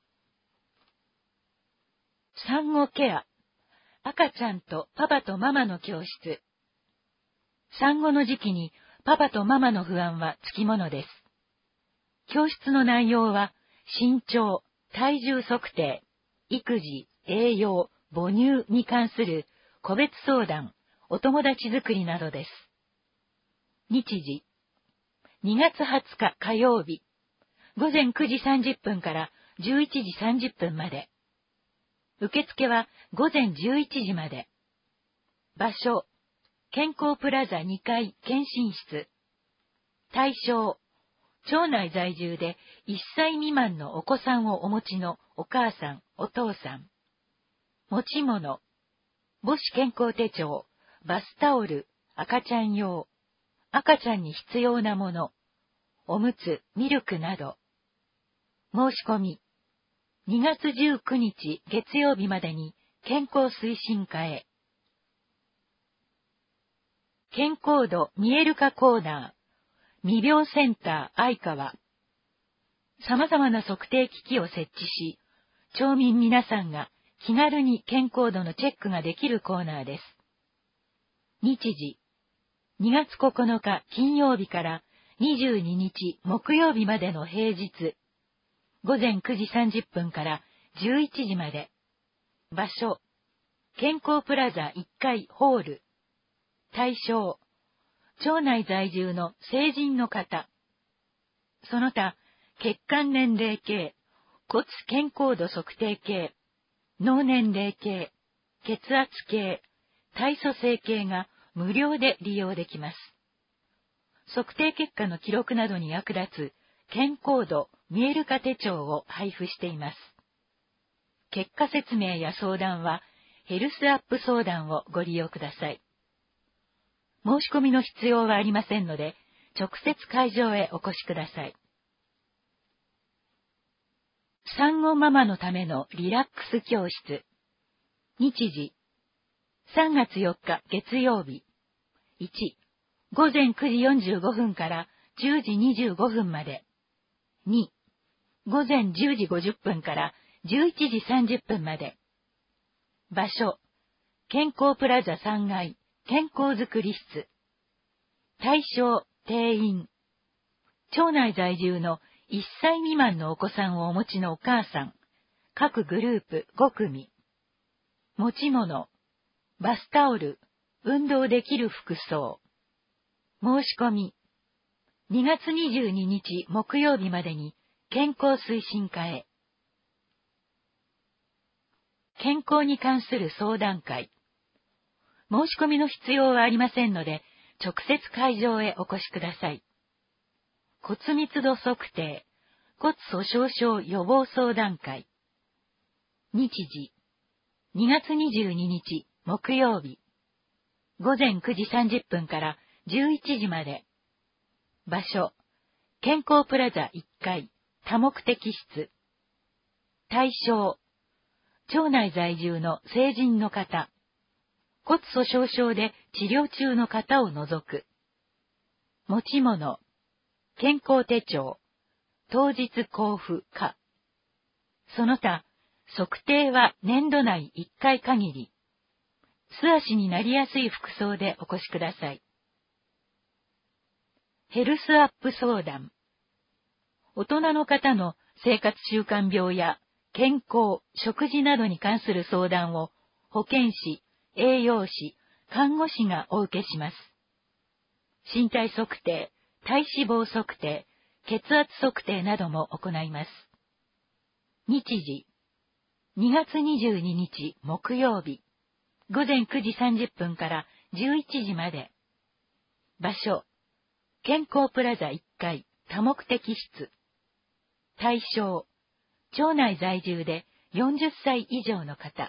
産後ケア。赤ちゃんとパパとママの教室。産後の時期にパパとママの不安はつきものです。教室の内容は、身長、体重測定、育児、栄養、母乳に関する個別相談、お友達作りなどです。日時、2月20日火曜日、午前9時30分から11時30分まで。受付は午前11時まで。場所、健康プラザ2階検診室。対象、町内在住で1歳未満のお子さんをお持ちのお母さん、お父さん。持ち物、母子健康手帳、バスタオル、赤ちゃん用、赤ちゃんに必要なもの、おむつ、ミルクなど。申し込み、2月19日月曜日までに健康推進課へ。健康度見える化コーナー。未病センター愛川。様々な測定機器を設置し、町民皆さんが気軽に健康度のチェックができるコーナーです。日時、2月9日金曜日から22日木曜日までの平日、午前9時30分から11時まで。場所、健康プラザ1階ホール。対象、町内在住の成人の方。その他、血管年齢計、骨健康度測定計、脳年齢計、血圧計、体組成計が無料で利用できます。測定結果の記録などに役立つ健康度見える化手帳を配布しています。結果説明や相談はヘルスアップ相談をご利用ください。申し込みの必要はありませんので、直接会場へお越しください。産後ママのためのリラックス教室。日時、3月4日月曜日。1、午前9時45分から10時25分まで。2、午前10時50分から11時30分まで。場所、健康プラザ3階健康づくり室。対象、定員。町内在住の1歳未満のお子さんをお持ちのお母さん、各グループ5組。持ち物、バスタオル、運動できる服装。申し込み、2月22日木曜日までに健康推進課へ。健康に関する相談会。申し込みの必要はありませんので、直接会場へお越しください。骨密度測定、骨粗鬆症予防相談会。日時、2月22日木曜日。午前9時30分から11時まで。場所、健康プラザ1階、多目的室。対象、町内在住の成人の方。骨粗鬆症で治療中の方を除く。持ち物、健康手帳、当日交付可。その他、測定は年度内1回限り。素足になりやすい服装でお越しください。ヘルスアップ相談。大人の方の生活習慣病や健康、食事などに関する相談を保健師、栄養士、看護師がお受けします。身体測定、体脂肪測定、血圧測定なども行います。日時、2月22日木曜日、午前9時30分から11時まで。場所、健康プラザ1階多目的室。対象、町内在住で40歳以上の方。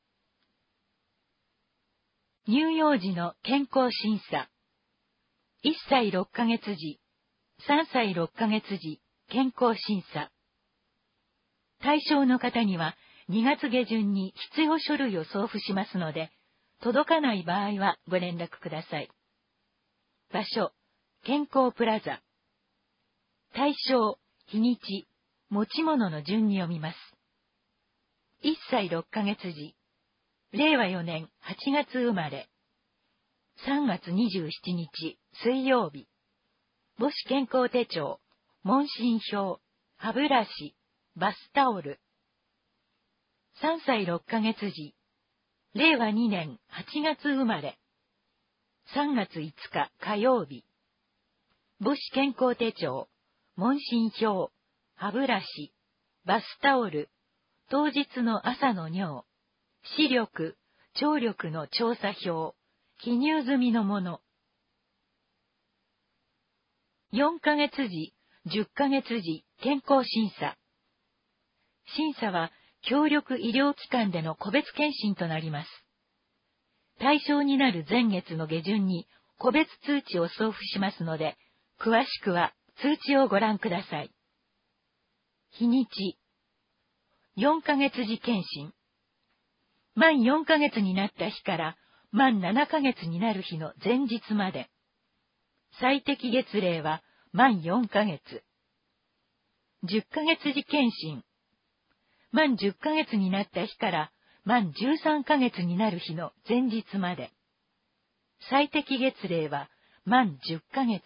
乳幼児の健康審査。1歳6ヶ月時、3歳6ヶ月時、健康審査。対象の方には2月下旬に必要書類を送付しますので、届かない場合はご連絡ください。場所、健康プラザ。対象、日にち、持ち物の順に読みます。1歳6ヶ月時、令和4年8月生まれ。3月27日、水曜日。母子健康手帳、問診票、歯ブラシ、バスタオル。3歳6ヶ月時、令和2年8月生まれ。3月5日火曜日。母子健康手帳、問診票、歯ブラシ、バスタオル、当日の朝の尿、視力、聴力の調査票、記入済みのもの。4ヶ月時、10ヶ月時、健康審査。審査は、協力医療機関での個別検診となります。対象になる前月の下旬に個別通知を送付しますので、詳しくは通知をご覧ください。日にち。4ヶ月時検診。満4ヶ月になった日から満7ヶ月になる日の前日まで。最適月齢は満4ヶ月。10ヶ月時検診。満10ヶ月になった日から満13ヶ月になる日の前日まで。最適月齢は満10ヶ月。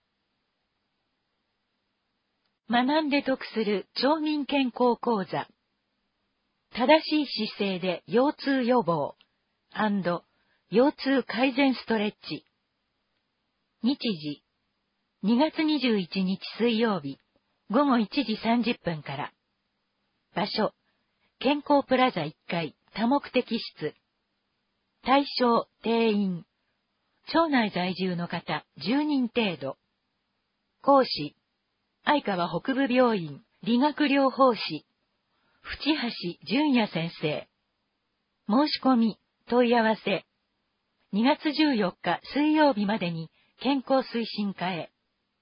学んで得する町民健康講座。正しい姿勢で腰痛予防&腰痛改善ストレッチ。日時、2月21日水曜日、午後1時30分から。場所、健康プラザ1階多目的室。対象、定員。町内在住の方10人程度。講師、相川北部病院理学療法士、淵橋淳也先生。申し込み、問い合わせ。2月14日水曜日までに健康推進課へ。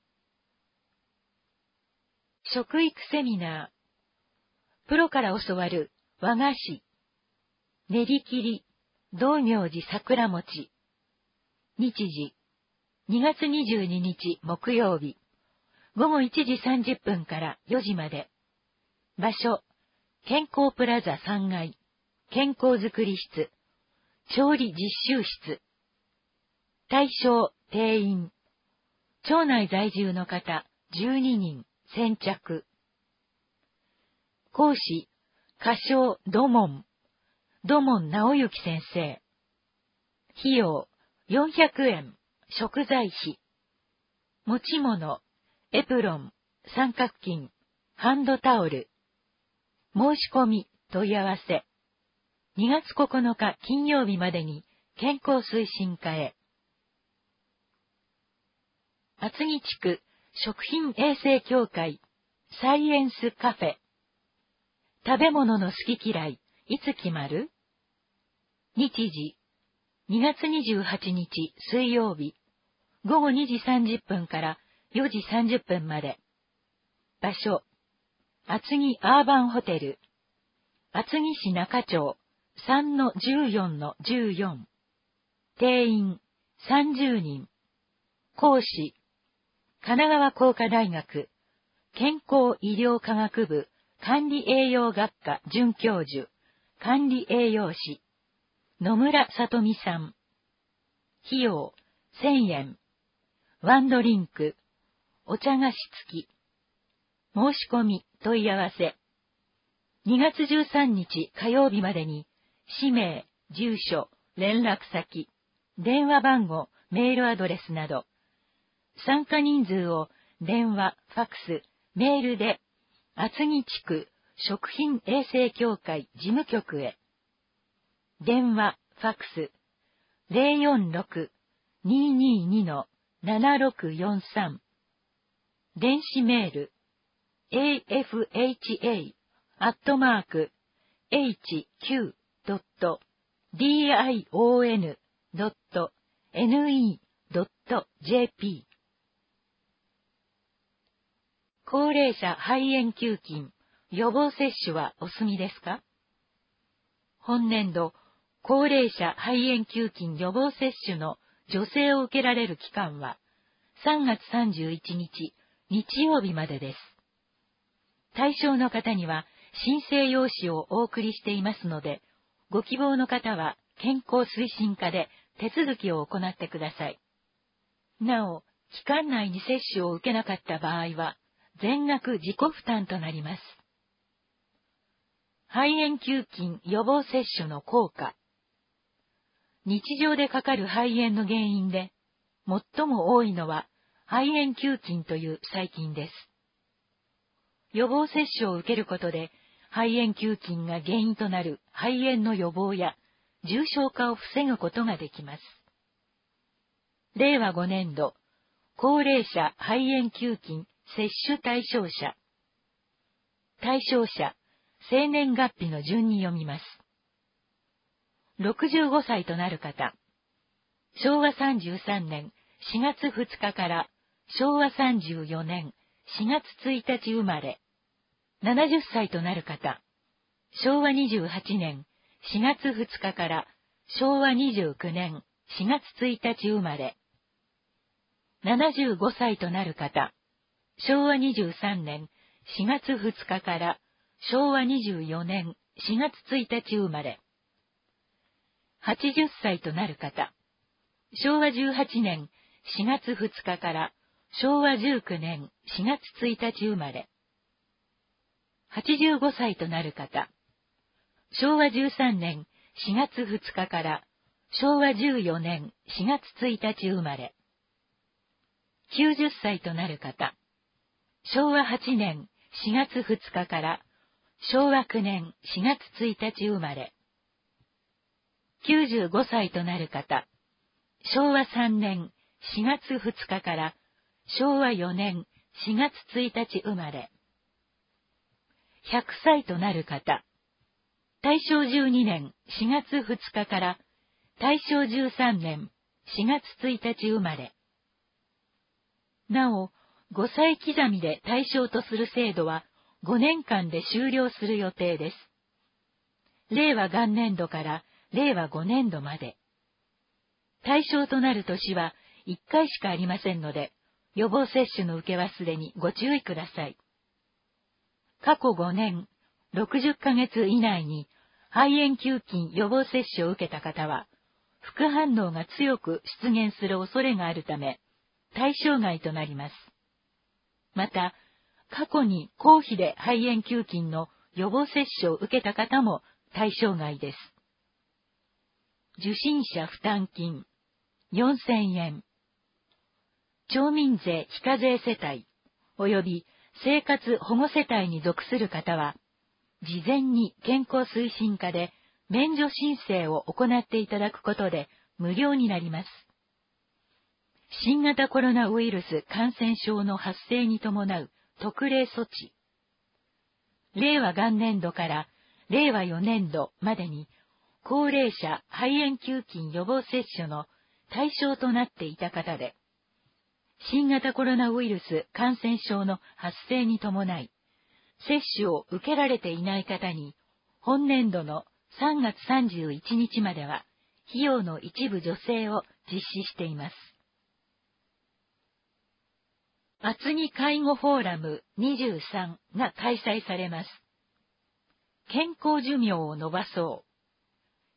食育セミナー。プロから教わる和菓子。練り切り、道明寺桜餅。日時、2月22日木曜日。午後1時30分から4時まで。場所、健康プラザ3階、健康づくり室、調理実習室。 対象定員。町内在住の方12人先着。講師、歌唱土門直之先生。費用400円、食材費。持ち物、エプロン、三角巾、ハンドタオル。申し込み、問い合わせ。2月9日金曜日までに健康推進課へ。厚木地区食品衛生協会サイエンスカフェ。食べ物の好き嫌い、いつ決まる？日時、2月28日水曜日、午後2時30分から4時30分まで。場所、厚木アーバンホテル、厚木市中町 3-14-14。定員30人。講師、神奈川工科大学健康医療科学部管理栄養学科准教授、管理栄養士、野村さ美さん。費用1000円。ワンドリンク、お茶菓子付き。申し込み、問い合わせ。2月13日火曜日までに、氏名、住所、連絡先、電話番号、メールアドレスなど、参加人数を電話、ファックス、メールで、厚木地区食品衛生協会事務局へ。電話、ファックス、046-222-7643。電子メール、afha@dion.ne.jp。高齢者肺炎球菌予防接種はお済みですか？本年度、高齢者肺炎球菌予防接種の助成を受けられる期間は3月31日日曜日までです。対象の方には申請用紙をお送りしていますので、ご希望の方は健康推進課で手続きを行ってください。なお、期間内に接種を受けなかった場合は、全額自己負担となります。肺炎球菌予防接種の効果。日常でかかる肺炎の原因で、最も多いのは肺炎球菌という細菌です。予防接種を受けることで、肺炎球菌が原因となる肺炎の予防や重症化を防ぐことができます。令和5年度、高齢者肺炎球菌接種対象者。対象者、生年月日の順に読みます。65歳となる方。昭和33年4月2日から昭和34年4月1日生まれ。70歳となる方。昭和28年4月2日から昭和29年4月1日生まれ。75歳となる方。昭和23年4月2日から昭和24年4月1日生まれ。80歳となる方。昭和18年4月2日から昭和19年4月1日生まれ。85歳となる方。昭和13年4月2日から昭和14年4月1日生まれ。90歳となる方。昭和8年4月2日から昭和9年4月1日生まれ。95歳となる方。昭和3年4月2日から昭和4年4月1日生まれ。100歳となる方。大正12年4月2日から大正13年4月1日生まれ。なお、5歳刻みで対象とする制度は5年間で終了する予定です。令和元年度から令和5年度まで。対象となる年は1回しかありませんので、予防接種の受け忘れにご注意ください。過去5年、60ヶ月以内に肺炎球菌予防接種を受けた方は、 副反応が強く出現する恐れがあるため、対象外となります。また、過去に公費で肺炎球菌の予防接種を受けた方も対象外です。受診者負担金4000円。町民税非課税世帯及び生活保護世帯に属する方は、事前に健康推進課で免除申請を行っていただくことで無料になります。新型コロナウイルス感染症の発生に伴う特例措置。令和元年度から令和4年度までに高齢者肺炎球菌予防接種の対象となっていた方で、新型コロナウイルス感染症の発生に伴い、接種を受けられていない方に、本年度の3月31日までは、費用の一部助成を実施しています。厚木介護フォーラム23が開催されます。健康寿命を延ばそう。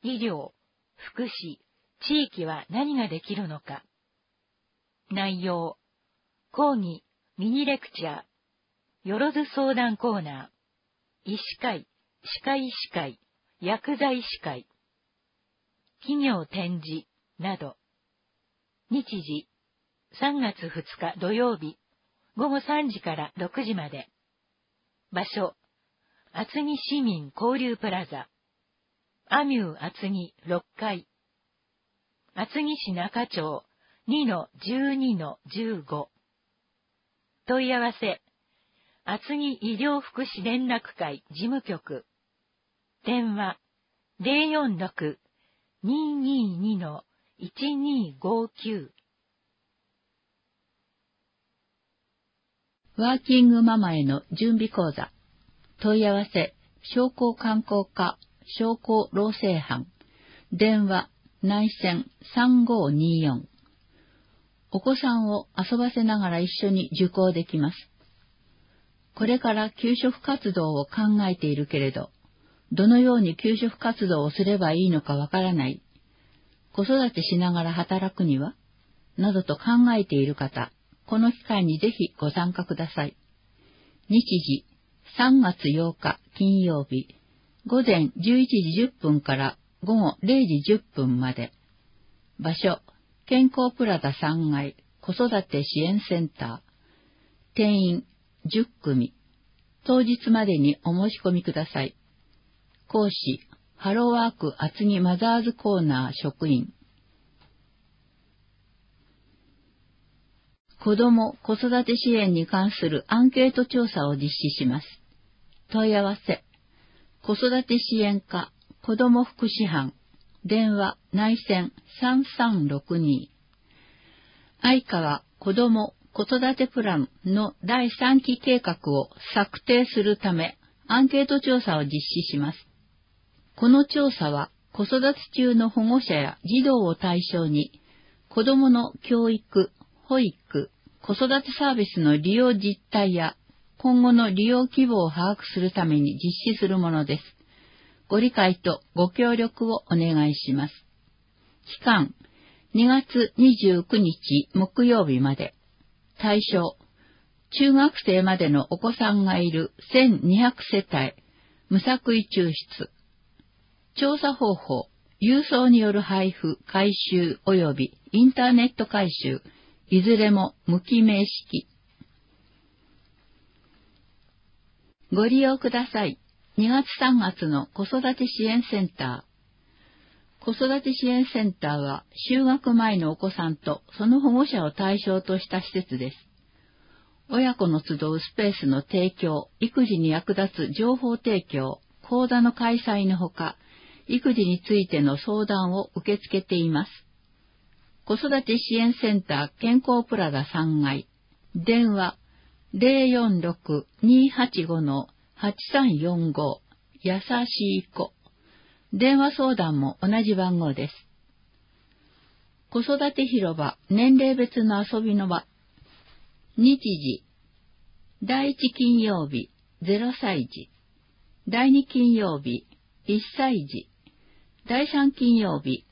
医療、福祉、地域は何ができるのか。内容、講義、ミニレクチャー、よろず相談コーナー、医師会、歯科医師会、薬剤医師会、企業展示など。日時、3月2日土曜日、午後3時から6時まで。場所、厚木市民交流プラザ、アミュー厚木6階、厚木市中町 2-12-15。問い合わせ、厚木医療福祉連絡会事務局。電話、046-222-1259。 ワーキングママへの準備講座。問い合わせ、商工観光課、商工労政班。電話、内線3524。お子さんを遊ばせながら一緒に受講できます。これから給食活動を考えているけれど、どのように給食活動をすればいいのかわからない。子育てしながら働くにはなどと考えている方、この機会にぜひご参加ください。日時、3月8日金曜日、午前11時10分から午後0時10分まで。場所、健康プラザ3階子育て支援センター。定員10組。当日までにお申し込みください。講師、ハローワーク厚木マザーズコーナー職員。子ども・子育て支援に関するアンケート調査を実施します。問い合わせ、子育て支援課、子ども福祉班、電話、内線3362。相川子ども・子育てプランの第3期計画を策定するため、アンケート調査を実施します。この調査は、子育て中の保護者や児童を対象に、子どもの教育、保育、子育てサービスの利用実態や、今後の利用規模を把握するために実施するものです。ご理解とご協力をお願いします。期間、2月29日木曜日まで。対象、中学生までのお子さんがいる1200世帯、無作為抽出。調査方法、郵送による配布、回収及びインターネット回収、いずれも無記名式。ご利用ください。2月3月の子育て支援センター。子育て支援センターは、就学前のお子さんとその保護者を対象とした施設です。親子の集うスペースの提供、育児に役立つ情報提供、講座の開催のほか、育児についての相談を受け付けています。子育て支援センター健康プラザ3階。電話 046-285-8345 やさしい子。電話相談も同じ番号です。子育て広場年齢別の遊びの場。日時、第1金曜日0歳児、第2金曜日1歳児、第3金曜日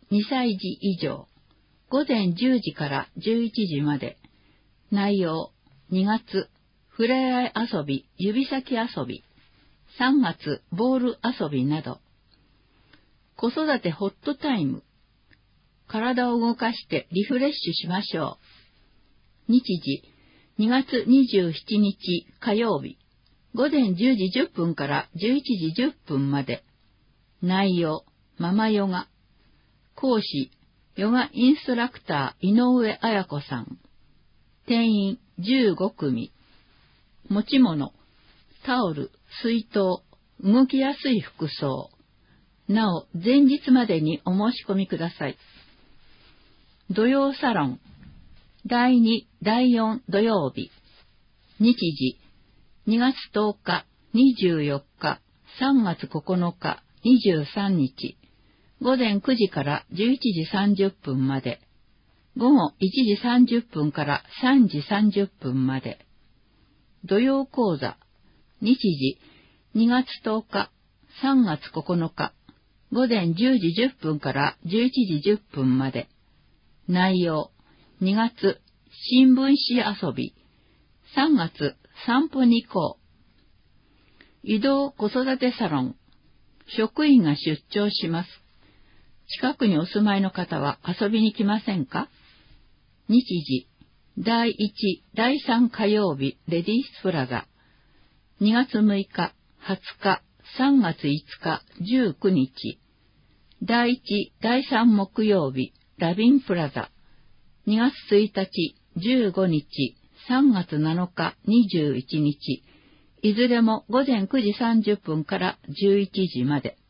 2歳児以上、午前10時から11時まで。内容、2月、ふれあい遊び、指先遊び。3月、ボール遊びなど。子育てホットタイム。体を動かしてリフレッシュしましょう。日時、2月27日火曜日。午前10時10分から11時10分まで。内容、ママヨガ。講師、ヨガインストラクター井上彩子さん。定員15組。持ち物、タオル、水筒、動きやすい服装。なお、前日までにお申し込みください。土曜サロン、第2、第4土曜日。日時、2月10日、24日、3月9日、23日。午前9時から11時30分まで。午後1時30分から3時30分まで。土曜講座。日時、2月10日、3月9日。午前10時10分から11時10分まで。内容、2月、新聞紙遊び。3月、散歩に行こう。移動子育てサロン。職員が出張します。近くにお住まいの方は遊びに来ませんか？日時、第1、第3火曜日、レディースプラザ。2月6日、20日、3月5日、19日。第1、第3木曜日、ラビンプラザ。2月1日、15日、3月7日、21日。いずれも午前9時30分から11時まで。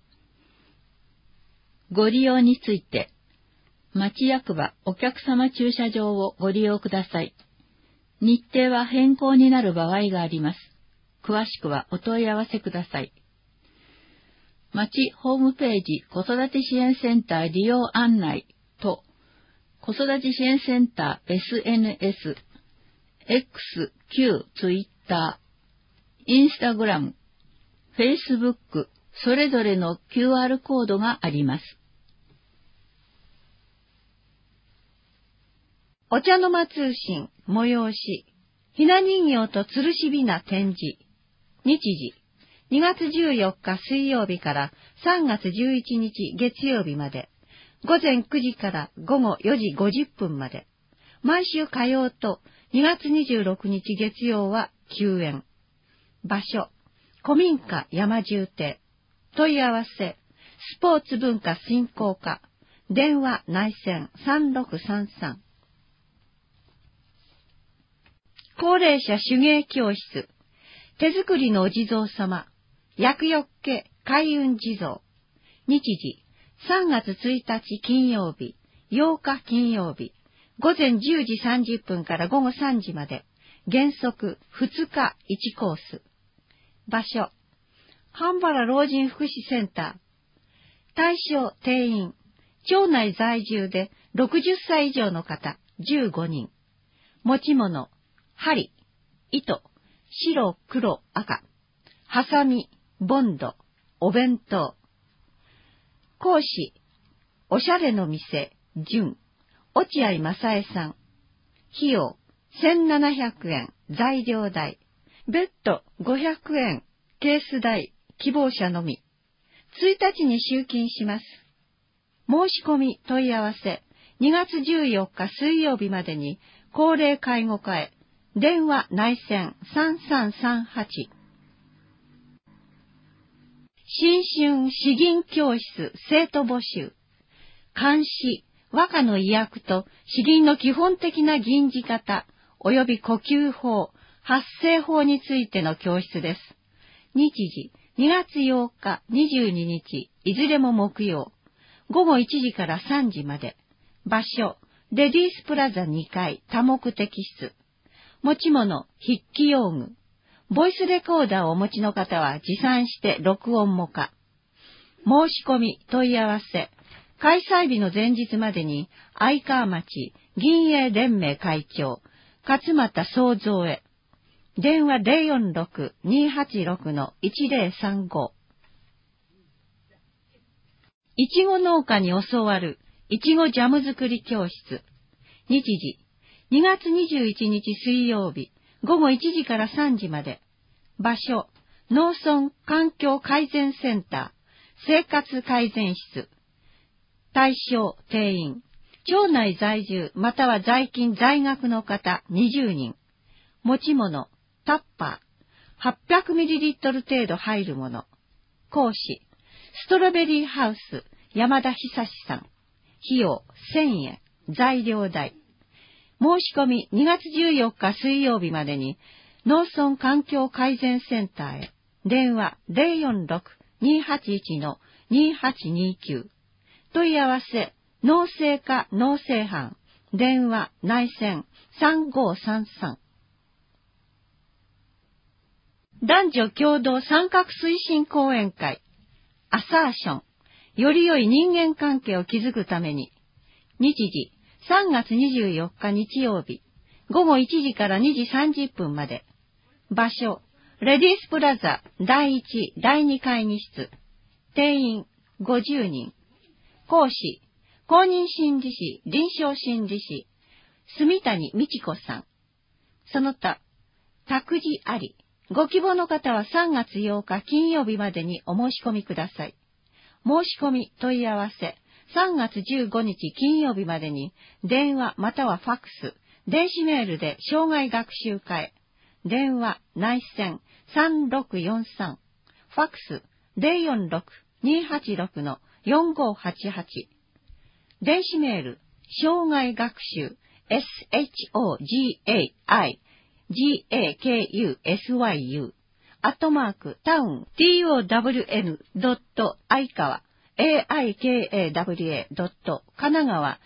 ご利用について、町役場お客様駐車場をご利用ください。日程は変更になる場合があります。詳しくはお問い合わせください。町ホームページ子育て支援センター利用案内と、子育て支援センター SNS、X、旧 Twitter、インスタグラム、Facebook、それぞれの QR コードがあります。 お茶の間通信、催し、ひな人形と吊るしびな展示。日時、2月14日水曜日から3月11日月曜日まで、午前9時から午後4時50分まで。毎週火曜と2月26日月曜は休園。場所、古民家山重邸。問い合わせ、スポーツ文化振興課。電話内線3633。高齢者手芸教室。手作りのお地蔵様。厄除け開運地蔵。日時、3月1日金曜日、8日金曜日。午前10時30分から午後3時まで。原則2日1コース。場所、半原老人福祉センター。対象定員、町内在住で60歳以上の方15人。持ち物、針、糸、白、黒、赤。ハサミ、ボンド、お弁当。講師、おしゃれの店、純、落合正恵さん。費用、1700円、材料代。別途500円、ケース代、希望者のみ。1日に集金します。申し込み問い合わせ、2月14日水曜日までに、高齢介護課へ、電話内線3338。新春詩吟教室生徒募集。漢詩、和歌の意訳と詩吟の基本的な吟じ方、及び呼吸法、発声法についての教室です。日時、2月8日、22日、いずれも木曜。午後1時から3時まで。場所、レディースプラザ2階多目的室。持ち物、筆記用具。ボイスレコーダーをお持ちの方は持参して録音も可。申し込み、問い合わせ。開催日の前日までに、愛川町銀営連盟会長、勝俣創造へ。電話046-286-1035。いちご農家に教わるいちごジャム作り教室。日時、2月21日水曜日、午後1時から3時まで。場所、農村環境改善センター、生活改善室。対象、定員。町内在住または在勤在学の方20人。持ち物、タッパー、800ml 程度入るもの。講師、ストロベリーハウス、山田久志さん。費用、1000円。材料代。申し込み2月14日水曜日までに、農村環境改善センターへ。電話 046-281-2829。問い合わせ、農政課農政班。電話内線3533。男女共同参画推進講演会。アサーション。より良い人間関係を築くために。日時、3月24日日曜日。午後1時から2時30分まで。場所、レディースプラザ第1、第2会議室。定員50人。講師、公認心理師、臨床心理師、住谷美智子さん。その他、託児あり。ご希望の方は3月8日金曜日までにお申し込みください。申し込み問い合わせ、3月15日金曜日までに、電話またはファックス、電子メールで障害学習会へ。電話内線3643。ファックス 046-286-4588。電子メール、障害学習、SHOGAIGAKUSYU、@town.aikawa、aikawa.神奈川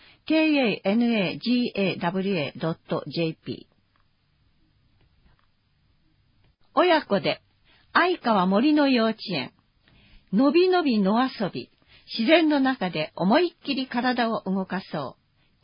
kanagawa.jp。親子で、相川森の幼稚園。のびのび野遊び。自然の中で思いっきり体を動かそう。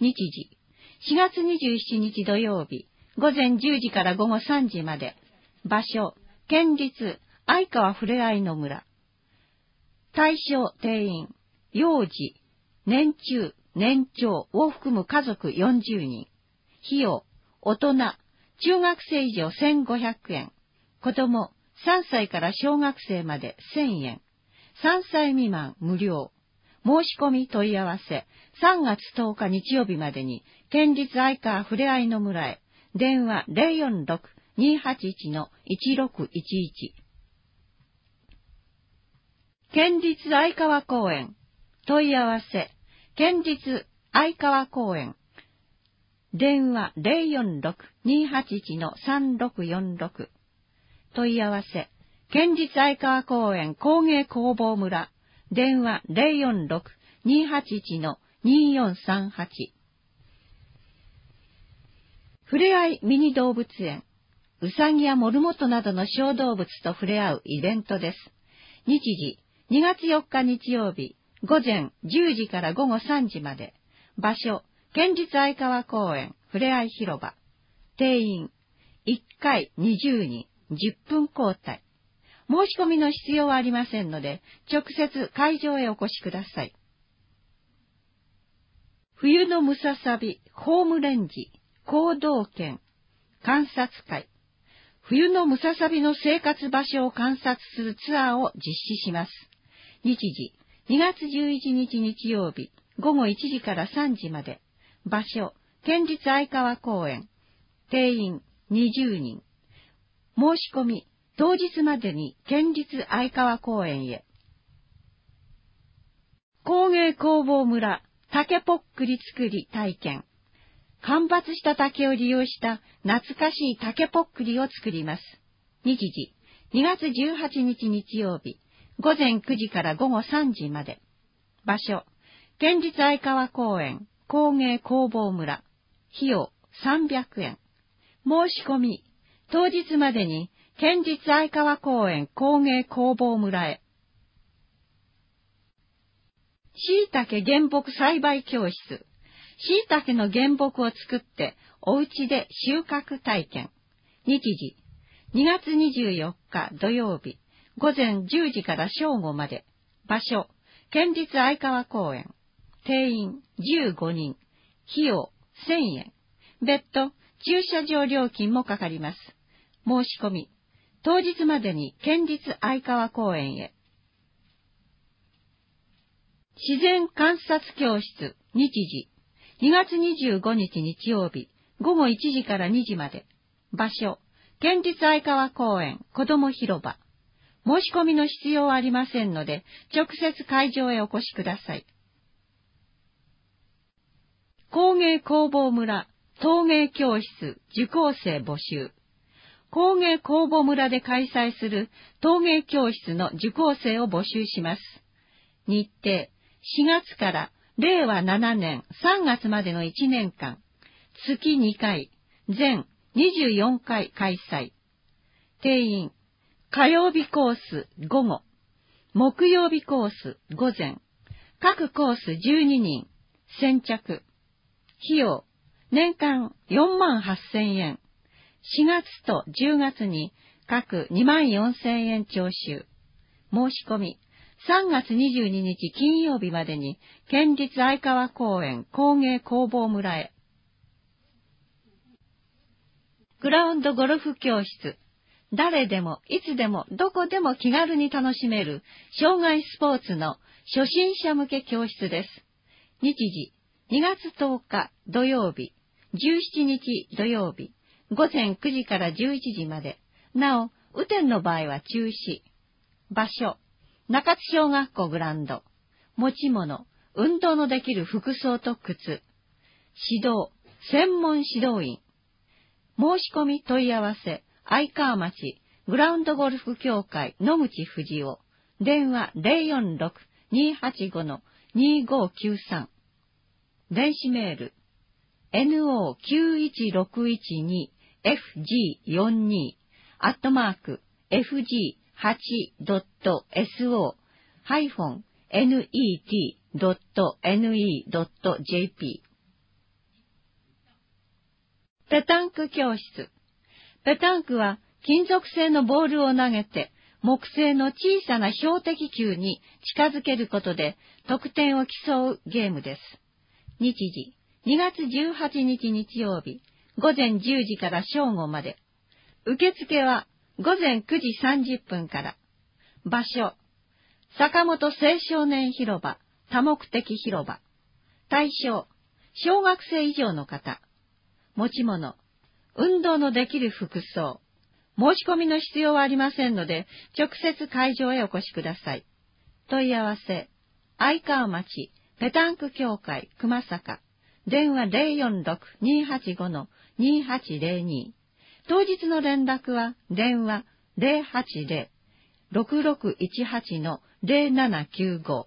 日時、4月27日土曜日、午前10時から午後3時まで。場所、県立相川ふれあいの村。対象定員、幼児、年中、年長を含む家族40人。費用、大人、中学生以上1500円。子供、3歳から小学生まで1000円。3歳未満無料。申し込み問い合わせ、3月10日日曜日までに、県立相川ふれあいの村へ。電話 046-281-1611。県立相川公園。問い合わせ、県立相川公園。電話 046-281-3646。問い合わせ、県立相川公園工芸工房村。電話 046-281-2438。ふれあいミニ動物園。うさぎやモルモットなどの小動物と触れ合うイベントです。日時、2月4日日曜日、午前10時から午後3時まで。場所、県立相川公園ふれあい広場。定員、1回20人、10分交代。申し込みの必要はありませんので、直接会場へお越しください。冬のムササビ、ホームレンジ、行動犬、観察会。冬のムササビの生活場所を観察するツアーを実施します。日時、2月11日日曜日、午後1時から3時まで。場所、県立相川公園。定員20人。申し込み、当日までに県立相川公園へ。工芸工房村、竹ぽっくり作り体験。間伐した竹を利用した懐かしい竹ぽっくりを作ります。日時、2月18日日曜日、午前9時から午後3時まで。場所、県立相川公園、工芸工房村。費用300円。申し込み、当日までに県立相川公園工芸工房村へ。椎茸原木栽培教室。椎茸の原木を作ってお家で収穫体験。日時、2月24日土曜日、午前10時から正午まで。場所、県立相川公園。 定員15人、費用1000円。別途、駐車場料金もかかります。申し込み、当日までに県立愛川公園へ。自然観察教室、日時、2月25日日曜日、午後1時から2時まで。場所、県立愛川公園子ども広場。申し込みの必要はありませんので、直接会場へお越しください。工芸工房村陶芸教室受講生募集。工芸工房村で開催する陶芸教室の受講生を募集します。日程、4月から令和7年3月までの1年間、月2回、全24回開催。定員、火曜日コース午後、木曜日コース午前、各コース12人、先着。費用、年間48,000円。4月と10月に各24,000円徴収。申し込み、3月22日金曜日までに県立愛川公園工芸工房村へ。グラウンドゴルフ教室。誰でもいつでもどこでも気軽に楽しめる障害スポーツの初心者向け教室です。日時、2月10日土曜日、17日土曜日、午前9時から11時まで。なお、雨天の場合は中止。場所、中津小学校グラウンド。持ち物、運動のできる服装と靴。指導、専門指導員。申し込み問い合わせ、愛川町グラウンドゴルフ協会野口藤夫。電話 046-285-2593。電子メール no91612-fg4.so-net.ne.jp。 ペタンク教室。ペタンクは金属製のボールを投げて木製の小さな標的球に近づけることで得点を競うゲームです。日時、2月18日日曜日、午前10時から正午まで。受付は午前9時30分から。場所、坂本青少年広場、多目的広場。対象、小学生以上の方。持ち物、運動のできる服装。申し込みの必要はありませんので、直接会場へお越しください。問い合わせ、愛川町ペタンク協会熊坂。電話 046-285-2802。当日の連絡は電話 080-6618-0795。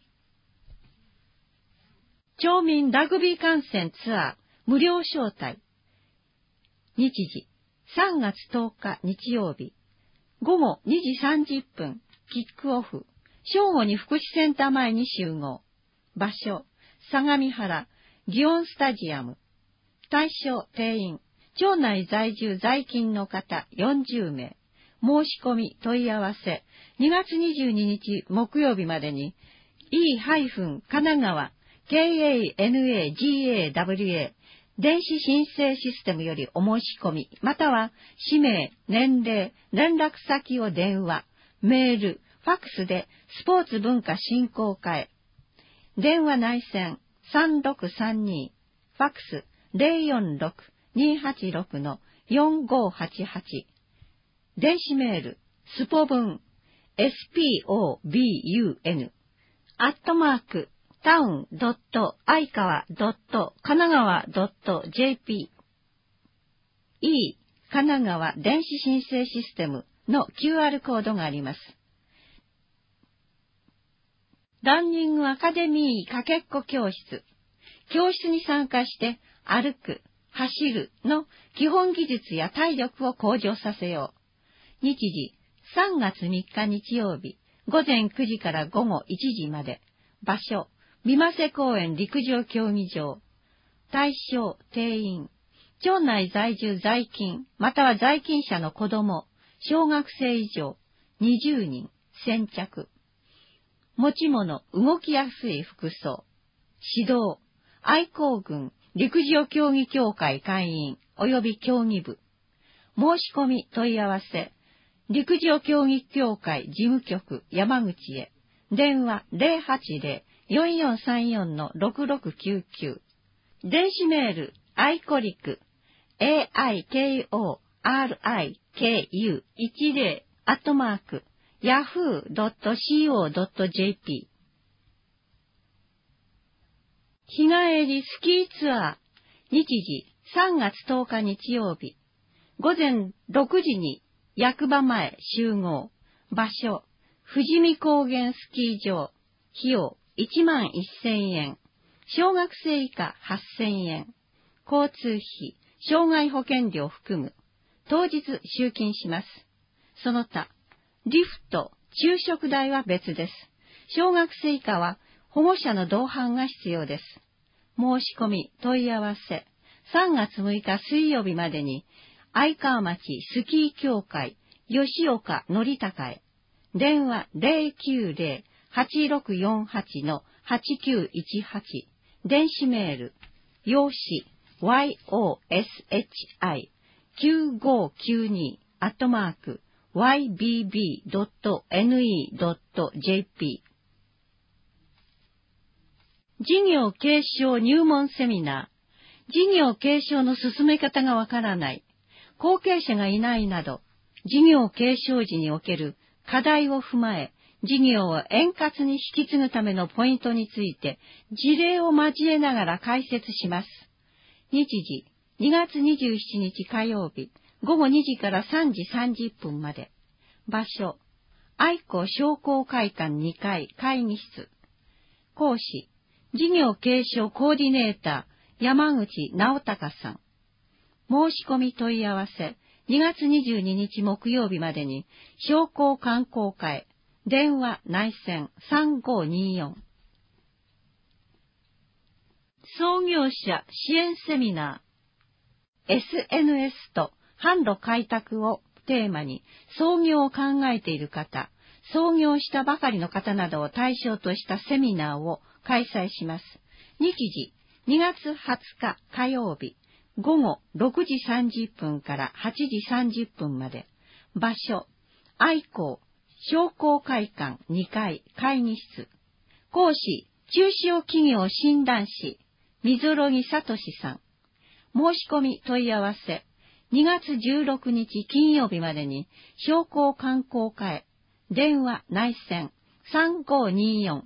町民ラグビー観戦ツアー無料招待。日時、3月10日日曜日、午後2時30分、キックオフ、正午に福祉センター前に集合。場所、相模原、祇園スタジアム。対象、定員、町内在住在勤の方40名。申し込み、問い合わせ、2月22日木曜日までに、e-神奈川、KANAGAWA、電子申請システムよりお申し込み、または、氏名、年齢、連絡先を電話、メール、ファックスで、スポーツ文化振興課へ。電話内線、3632、ファックス、046-286-4588。電子メール、スポブン、spobun、town.aikawa.kanagawa.jp。 e 神奈川電子申請システムの QR コードがあります。ランニングアカデミーかけっこ教室。教室に参加して歩く、走るの基本技術や体力を向上させよう。日時、3月3日日曜日、午前9時から午後1時まで。場所、三瀬公園陸上競技場。対象、定員。町内在住在勤、または在勤者の子供、小学生以上、20人、先着。持ち物、動きやすい服装。 指導、愛好軍陸上競技協会会員及び競技部。申し込み問い合わせ、陸上競技協会事務局山口へ。電話080-4434-6699。電子メール、アイコリク、AIKORIKU10@yahoo.co.jp。日帰りスキーツアー、日時3月10日日曜日、午前6時に役場前集合、場所、富士見高原スキー場、費用11,000円、小学生以下8,000円、交通費、障害保険料含む、当日集金します。その他、リフト、昼食代は別です。小学生以下は保護者の同伴が必要です。申し込み、問い合わせ、3月6日水曜日までに、愛川町スキー協会、吉岡則高へ。電話090-8648-8918。電子メール、用紙、yoshi.9592@ybb.ne.jp。事業継承入門セミナー。事業継承の進め方がわからない、後継者がいないなど、事業継承時における課題を踏まえ、事業を円滑に引き継ぐためのポイントについて、事例を交えながら解説します。日時、2月27日火曜日、午後2時から3時30分まで。場所、愛子商工会館2階会議室。講師、事業継承コーディネーター、山口直隆さん。申し込み問い合わせ、2月22日木曜日までに、商工観光課へ。電話内線3524。創業者支援セミナー。SNS と販路開拓をテーマに、創業を考えている方、創業したばかりの方などを対象としたセミナーを開催します。日時、2月20日火曜日、午後6時30分から8時30分まで。場所、愛好商工会館2階会議室。講師、中小企業診断士、水呂木聡さん。申し込み問い合わせ、2月16日金曜日までに、商工観光課へ。電話内線3524。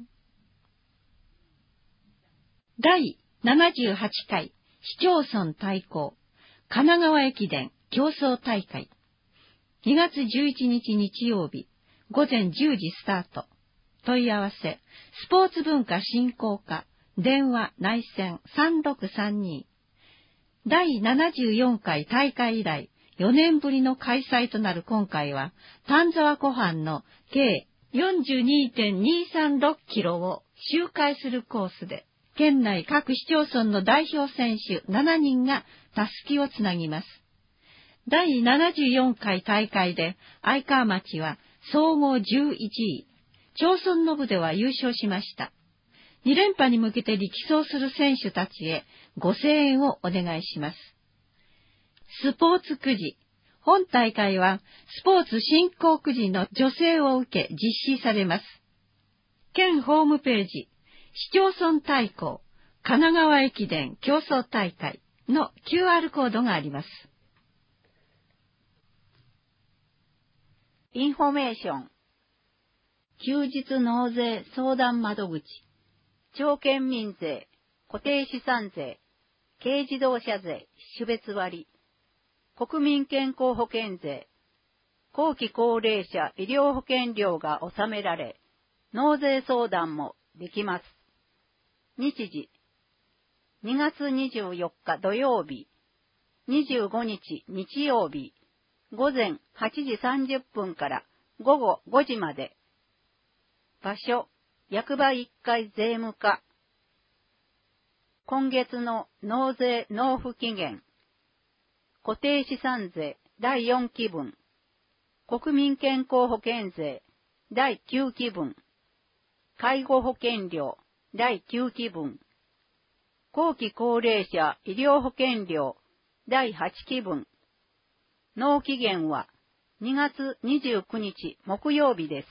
第78回市町村対抗神奈川駅伝競争大会。2月11日日曜日、午前10時スタート。問い合わせ、スポーツ文化振興課、電話内線3632。第74回大会以来、4年ぶりの開催となる今回は、丹沢湖畔の計 42.236 キロを周回するコースで、県内各市町村の代表選手7人がたすきをつなぎます。第74回大会で愛川町は総合11位、町村の部では優勝しました。2連覇に向けて力走する選手たちへご声援をお願いします。スポーツくじ。本大会はスポーツ振興くじの助成を受け実施されます。県ホームページ、市町村対抗神奈川駅伝競争大会の QR コードがあります。 インフォメーション。休日納税相談窓口。町県民税、固定資産税、軽自動車税、種別割、国民健康保険税、後期高齢者医療保険料が納められ、納税相談もできます。日時、2月24日土曜日、25日日曜日、午前8時30分から午後5時まで。場所、役場1階税務課。今月の納税納付期限。固定資産税第4期分。国民健康保険税第9期分。介護保険料第9期分。 後期高齢者医療保険料第8期分。納期限は2月29日木曜日です。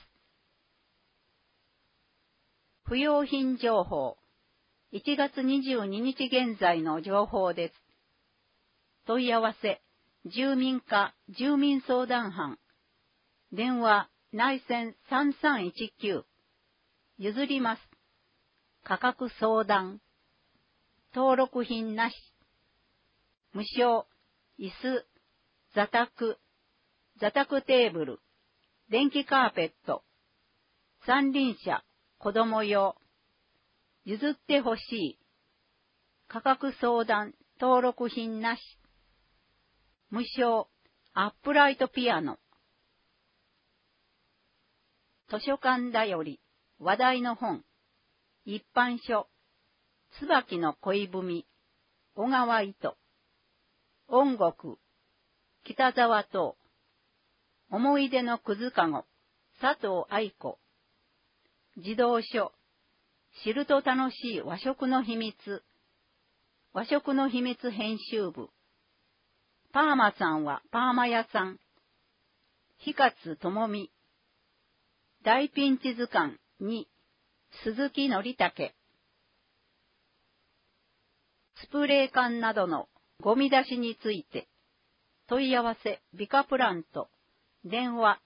不用品情報。1月22日現在の情報です。問い合わせ、住民課住民相談班。電話、内線3319。譲ります。価格相談。登録品なし。無償、椅子、座卓テーブル、電気カーペット、三輪車、子供用。譲ってほしい。価格相談、登録品なし。無償、アップライトピアノ。図書館だより、話題の本。一般書。椿の恋文。小川糸。音楽。北沢等。思い出のくずかご。佐藤愛子。児童書。知ると楽しい和食の秘密。和食の秘密編集部。パーマさんはパーマ屋さん。日勝智美。大ピンチ図鑑2。鈴木のりたけ。スプレー缶などのゴミ出しについて。問い合わせビカプラント。電話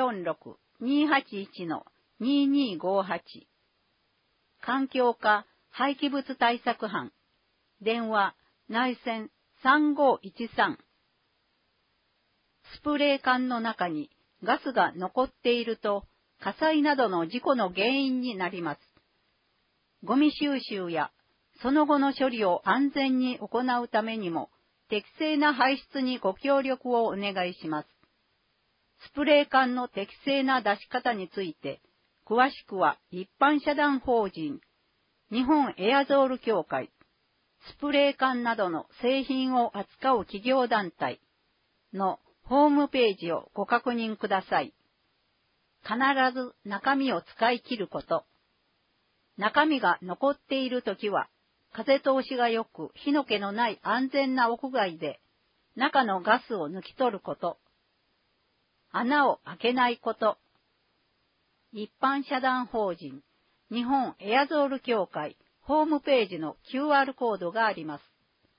046-281-2258。環境課廃棄物対策班。電話内線3513。スプレー缶の中にガスが残っていると火災などの事故の原因になります。ゴミ収集やその後の処理を安全に行うためにも適正な排出にご協力をお願いします。スプレー缶の適正な出し方について、詳しくは一般社団法人日本エアゾール協会、スプレー缶などの製品を扱う企業団体のホームページをご確認ください。必ず中身を使い切ること。中身が残っているときは、風通しが良く火の気のない安全な屋外で中のガスを抜き取ること。穴を開けないこと。一般社団法人日本エアゾール協会ホームページの QR コードがあります。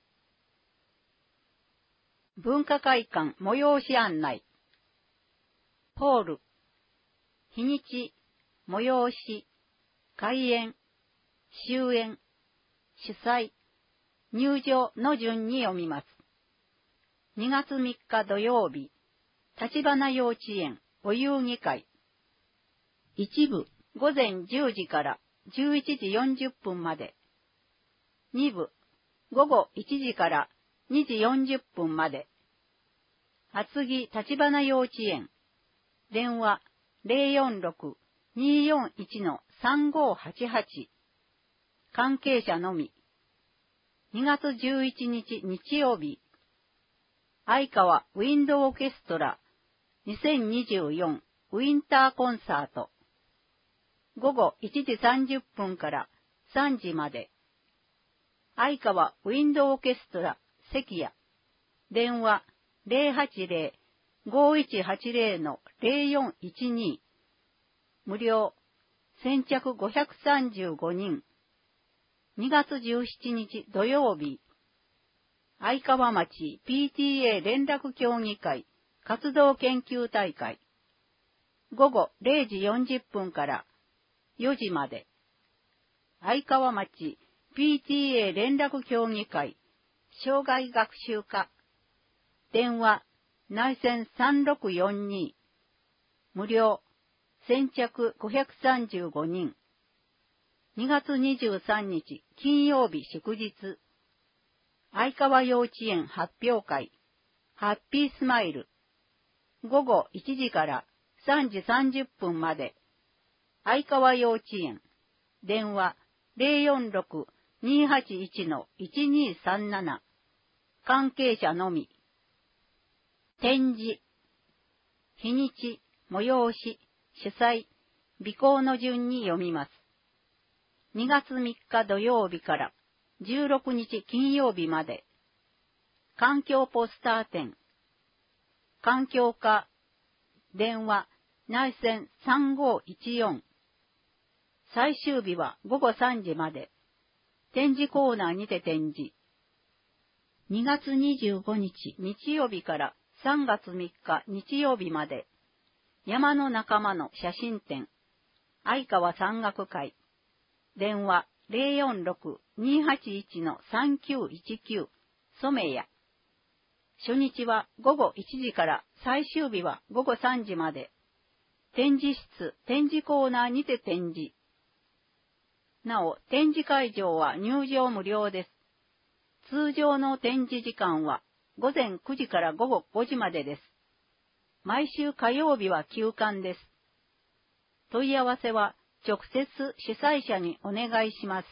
文化会館催し案内。ホール。日にち、催し、開演、終演、主催、入場の順に読みます。2月3日土曜日、立花幼稚園お遊戯会。一部、午前10時から11時40分まで。二部、午後1時から2時40分まで。厚木立花幼稚園。電話046-241-3588。関係者のみ。2月11日日曜日。相川ウィンドオーケストラ2024ウィンターコンサート。午後1時30分から3時まで。相川ウィンドオーケストラ関谷。電話080-5180-0412。無料。先着535人。2月17日土曜日。相川町 PTA 連絡協議会活動研究大会。午後0時40分から4時まで。相川町 PTA 連絡協議会障害学習課。電話内線3642。無料。先着535人。2月23日金曜日祝日。相川幼稚園発表会。ハッピースマイル。午後1時から3時30分まで。相川幼稚園。電話046-281-1237。関係者のみ。展示。日にち、催し、主催、備考の順に読みます。2月3日土曜日から 16日金曜日まで。環境ポスター展。環境課、電話、内線3514。最終日は午後3時まで。展示コーナーにて展示。2月25日日曜日から3月3日日曜日まで。山の仲間の写真展。相川山岳会。電話046-281-3919。染谷。初日は午後1時から最終日は午後3時まで。展示室、展示コーナーにて展示。なお、展示会場は入場無料です。通常の展示時間は午前9時から午後5時までです。毎週火曜日は休館です。問い合わせは直接主催者にお願いします。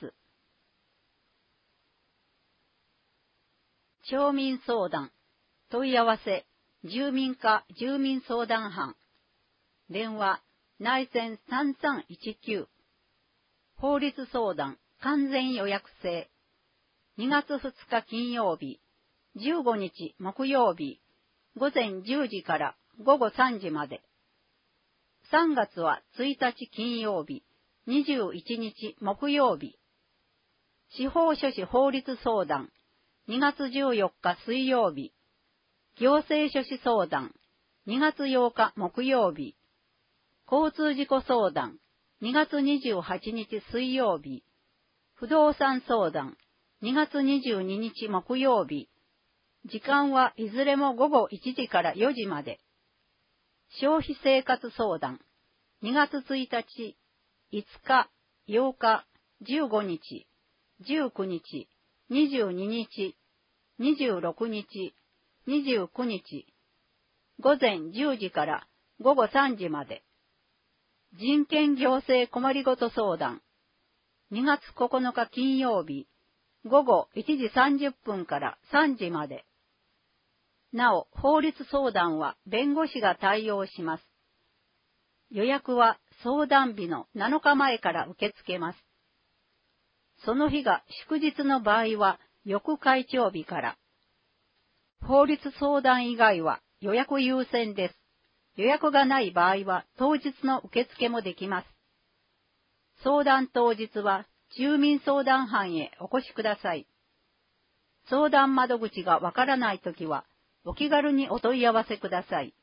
町民相談。問い合わせ、住民課住民相談班。電話、内線3319。法律相談、完全予約制。2月2日金曜日、15日木曜日、午前10時から午後3時まで。3月は1日金曜日、21日木曜日。司法書士法律相談、2月14日水曜日。行政書士相談、2月8日木曜日。交通事故相談、2月28日水曜日。不動産相談、2月22日木曜日。時間はいずれも午後1時から4時まで。消費生活相談、2月1日、5日、8日、15日、19日、22日、26日、29日、午前10時から午後3時まで。人権行政困りごと相談、2月9日金曜日、午後1時30分から3時まで。なお、法律相談は弁護士が対応します。予約は相談日の7日前から受け付けます。その日が祝日の場合は翌会長日から。法律相談以外は予約優先です。予約がない場合は当日の受付もできます。相談当日は住民相談班へお越しください。相談窓口がわからないときはお気軽にお問い合わせください。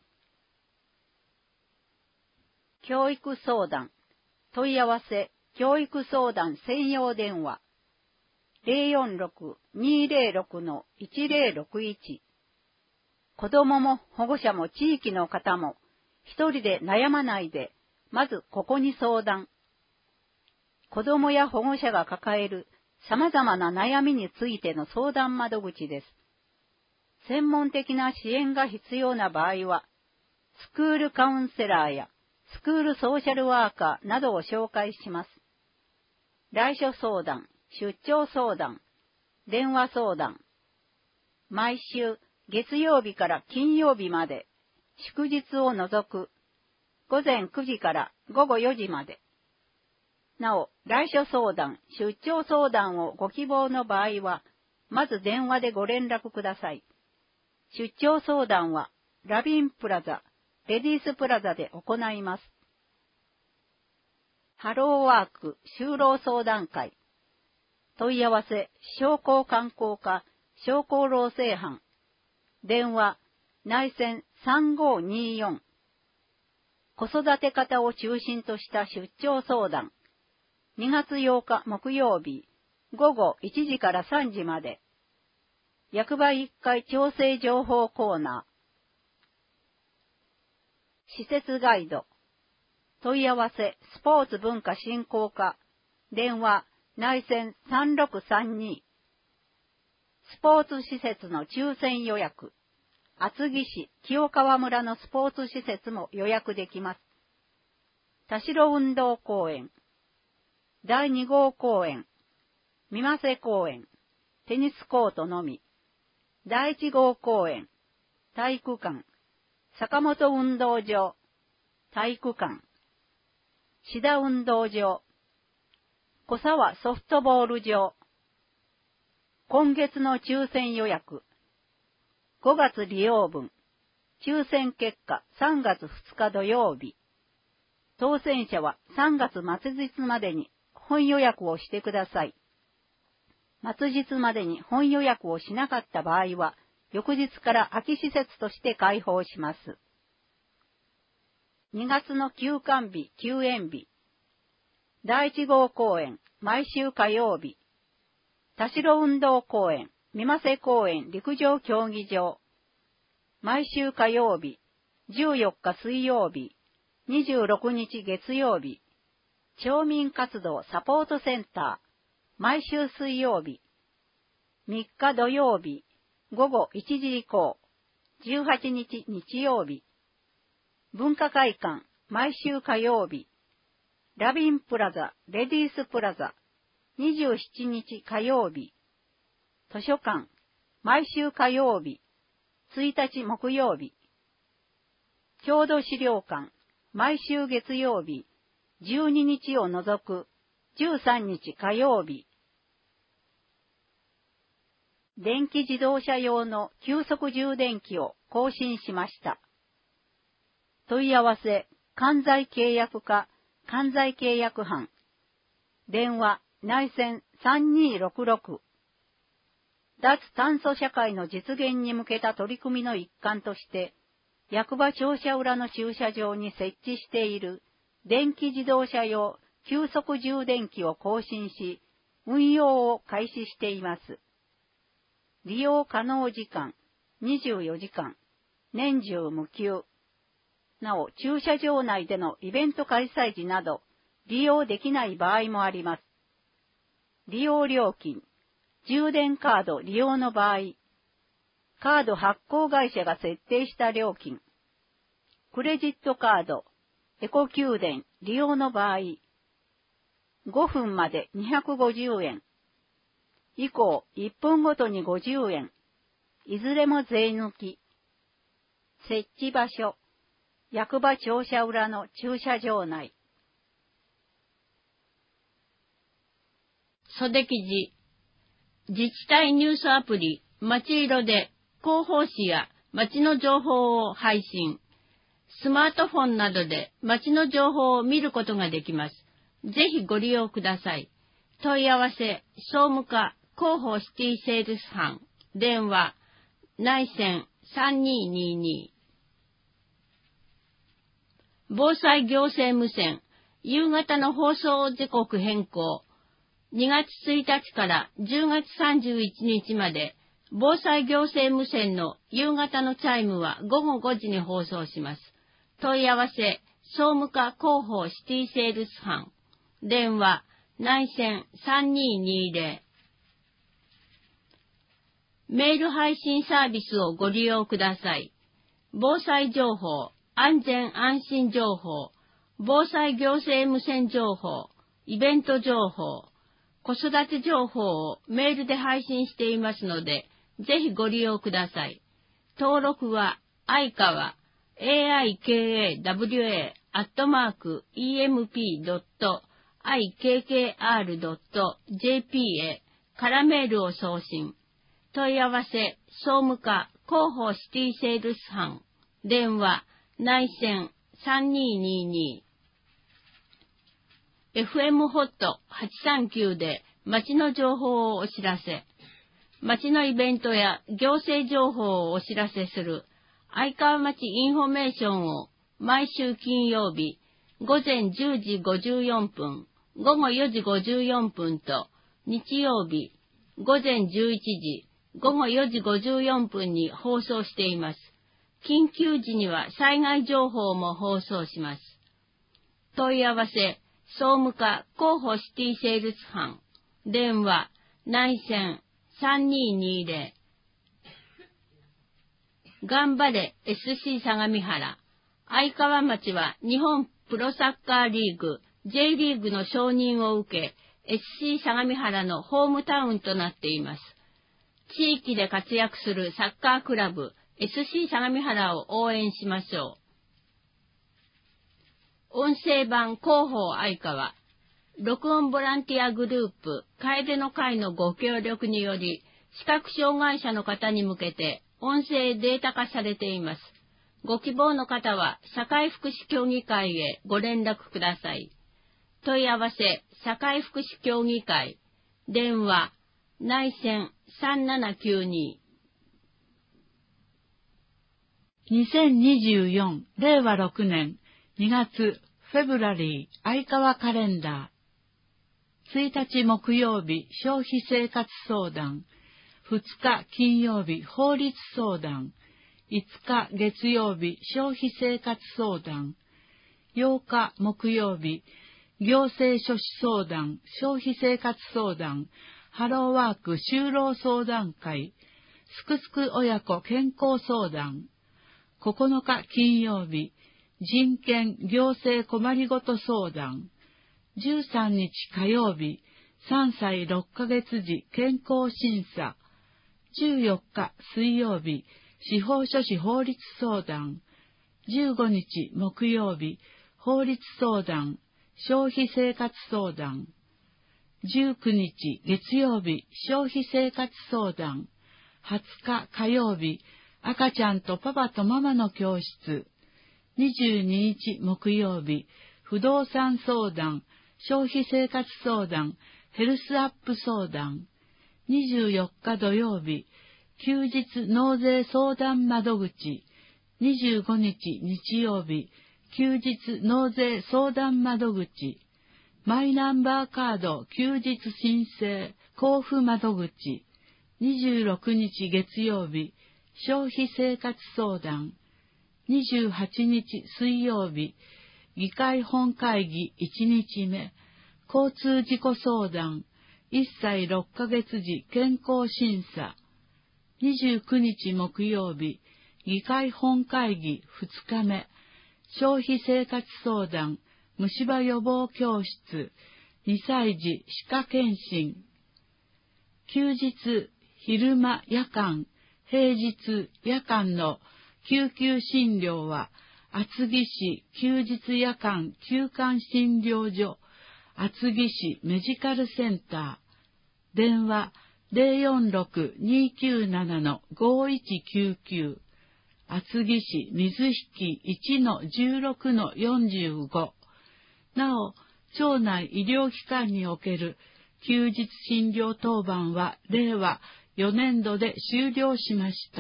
教育相談。問い合わせ、教育相談専用電話。046-206-1061。子供も保護者も地域の方も一人で悩まないで、まずここに相談。子供や保護者が抱える様々な悩みについての相談窓口です。専門的な支援が必要な場合は、スクールカウンセラーやスクールソーシャルワーカーなどを紹介します。来所相談、出張相談、電話相談。毎週月曜日から金曜日まで、祝日を除く、午前9時から午後4時まで。なお、来所相談、出張相談をご希望の場合は、まず電話でご連絡ください。出張相談は、ラビンプラザ、レディースプラザで行います。ハローワーク就労相談会。問い合わせ、商工観光課、商工労政班。電話、内線3524。子育て方を中心とした出張相談。2月8日木曜日、午後1時から3時まで。役場1階調整情報コーナー。施設ガイド。問い合わせ、スポーツ文化振興課。電話、内線3632。スポーツ施設の抽選予約。厚木市清川村のスポーツ施設も予約できます。田代運動公園。第2号公園。三瀬公園。テニスコートのみ。第1号公園。体育館。坂本運動場。体育館。志田運動場。小沢ソフトボール場。 今月の抽選予約。5月利用分。抽選結果3月2日土曜日。当選者は3月末日までに本予約をしてください。末日までに本予約をしなかった場合は、翌日から空き施設として開放します。2月の休館日、休園日。第1号公演、毎週火曜日。田代運動公園、三瀬公園陸上競技場。毎週火曜日、14日水曜日、26日月曜日。町民活動サポートセンター。毎週水曜日。3日土曜日、午後1時以降。18日日曜日。文化会館、毎週火曜日。ラビンプラザ、レディースプラザ。27日火曜日。図書館、毎週火曜日。1日木曜日。郷土資料館、毎週月曜日。12日を除く13日火曜日。電気自動車用の急速充電器を更新しました。問い合わせ、関西契約課、関西契約班。電話、内線3266。脱炭素社会の実現に向けた取り組みの一環として、役場庁舎裏の駐車場に設置している電気自動車用急速充電器を更新し、運用を開始しています。利用可能時間、24時間、年中無休。なお、駐車場内でのイベント開催時など、利用できない場合もあります。利用料金、充電カード利用の場合、カード発行会社が設定した料金、クレジットカード、エコ給電利用の場合、5分まで250円、以降1分ごとに50円、いずれも税抜き。設置場所、役場庁舎裏の駐車場内。 袖記事。自治体ニュースアプリ、まちいろで広報誌や街の情報を配信。スマートフォンなどで街の情報を見ることができます。ぜひご利用ください。問い合わせ、総務課広報シティセールス班。電話、内線3222。防災行政無線、夕方の放送時刻変更。2月1日から10月31日まで、防災行政無線の夕方のチャイムは午後5時に放送します。問い合わせ、総務課広報シティセールス班。電話、内線3220。メール配信サービスをご利用ください。防災情報、安全安心情報、防災行政無線情報、イベント情報、子育て情報をメールで配信していますので、ぜひご利用ください。登録は、相川、aikawa.emp.ikkr.jp へからメールを送信。問い合わせ、総務課広報シティセールス班。電話、内線3222。FM ホット839で街の情報をお知らせ。街のイベントや行政情報をお知らせする相川町インフォメーションを毎週金曜日午前10時54分、午後4時54分と日曜日午前11時、午後4時54分に放送しています。緊急時には災害情報も放送します。問い合わせ、総務課広報シティセールス班。電話、内線3220。頑張れ SC 相模原。相川町は日本プロサッカーリーグ J リーグの承認を受け SC 相模原のホームタウンとなっています。地域で活躍するサッカークラブ SC 相模原を応援しましょう。音声版広報相川。録音ボランティアグループ、楓の会のご協力により、 視覚障害者の方に向けて音声データ化されています。ご希望の方は社会福祉協議会へご連絡ください。問い合わせ社会福祉協議会電話内線3792。 2024令和6年2月フェブラリー相川カレンダー。1日木曜日消費生活相談、2日金曜日法律相談、5日月曜日消費生活相談、8日木曜日行政書士相談、消費生活相談、ハローワーク就労相談会、すくすく親子健康相談、9日金曜日人権行政困りごと相談、13日火曜日3歳6ヶ月児健康審査、14日水曜日司法書士法律相談、15日木曜日法律相談、消費生活相談、19日月曜日消費生活相談、20日火曜日赤ちゃんとパパとママの教室、22日木曜日不動産相談、消費生活相談、ヘルスアップ相談、24日土曜日休日納税相談窓口、25日日曜日休日納税相談窓口、マイナンバーカード休日申請交付窓口、26日月曜日消費生活相談、28日水曜日議会本会議1日目交通事故相談、1歳6ヶ月児健康審査、29日木曜日議会本会議2日目消費生活相談、虫歯予防教室、2歳児歯科検診、休日、昼間、夜間、平日、夜間の救急診療は、厚木市休日夜間休館診療所、厚木市メジカルセンター、電話 046-297-5199、厚木市水引 1-16-45。なお、町内医療機関における休日診療当番は令和4年度で終了しました。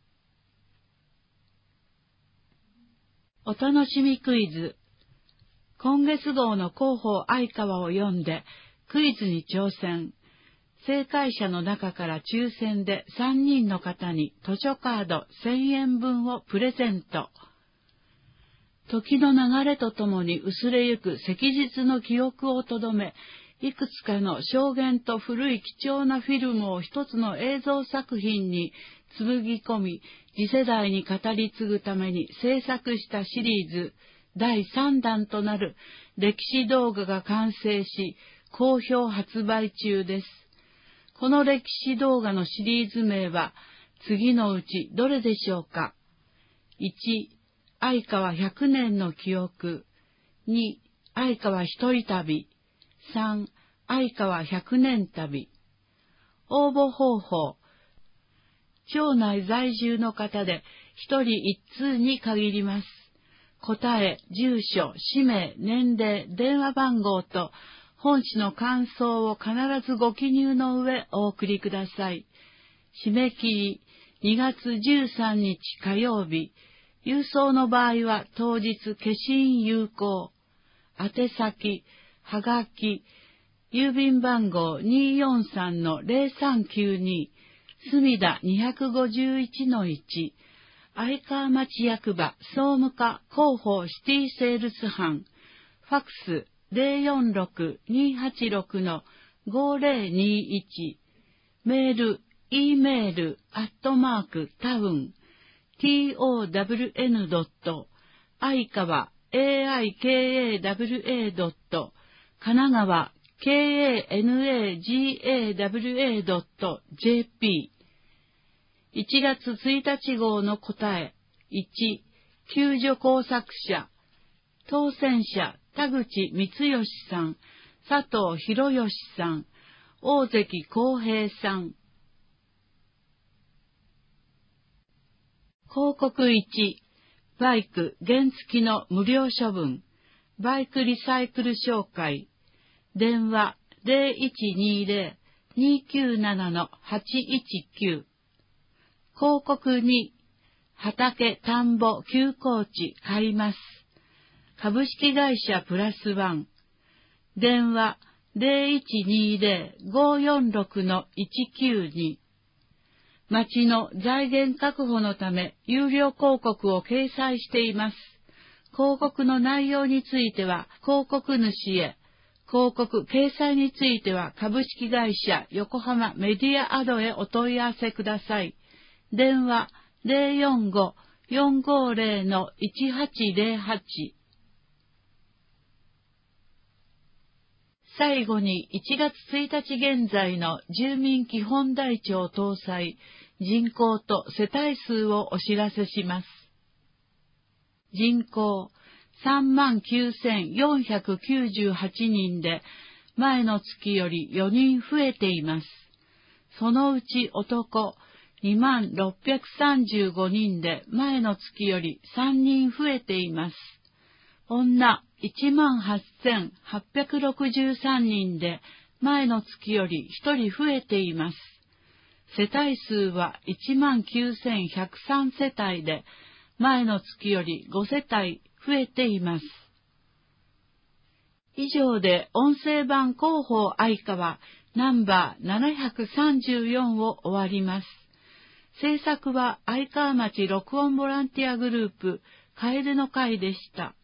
お楽しみクイズ。今月号の広報相川を読んでクイズに挑戦。正解者の中から抽選で3人の方に図書カード1000円分をプレゼント。時の流れとともに薄れゆく昔日の記憶をとどめ、いくつかの証言と古い貴重なフィルムを一つの映像作品に紡ぎ込み、次世代に語り継ぐために制作したシリーズ第3弾となる歴史動画が完成し、好評発売中です。この歴史動画のシリーズ名は次のうちどれでしょうか。1、相川100年の記憶。2、相川一人旅。3、相川100年旅。応募方法。町内在住の方で1人1通に限ります。答え、住所、氏名、年齢、電話番号と本誌の感想を必ずご記入の上お送りください。締め切り2月13日火曜日。郵送の場合は当日消印有効。宛先、はがき、郵便番号 243-0392、墨田 251-1、相川町役場総務課広報シティセールス班、ファックス 046-286-5021、メール、Eメール、@town、town.相川、aikawa. 神奈川、kanagawa.jp。1月1日号の答え。1、救助工作者。当選者、田口光義さん、佐藤博義さん、大関康平さん。 広告1、バイク原付きの無料処分、バイクリサイクル紹介、電話 0120-297-819。広告2、畑、田んぼ、休耕地買います。株式会社プラスワン。電話 0120-546-192。町の財源確保のため有料広告を掲載しています。広告の内容については広告主へ、広告掲載については株式会社横浜メディアアドへお問い合わせください。電話 045-450-1808。最後に1月1日現在の住民基本台帳搭載人口と世帯数をお知らせします。人口 39,498 人で前の月より4人増えています。そのうち男 26,35 人で前の月より3人増えています。女 18,863 人で前の月より1人増えています。世帯数は 19,103 世帯で前の月より5世帯増えています。以上で音声版広報愛川ナンバー734を終わります。制作は愛川町録音ボランティアグループ楓の会でした。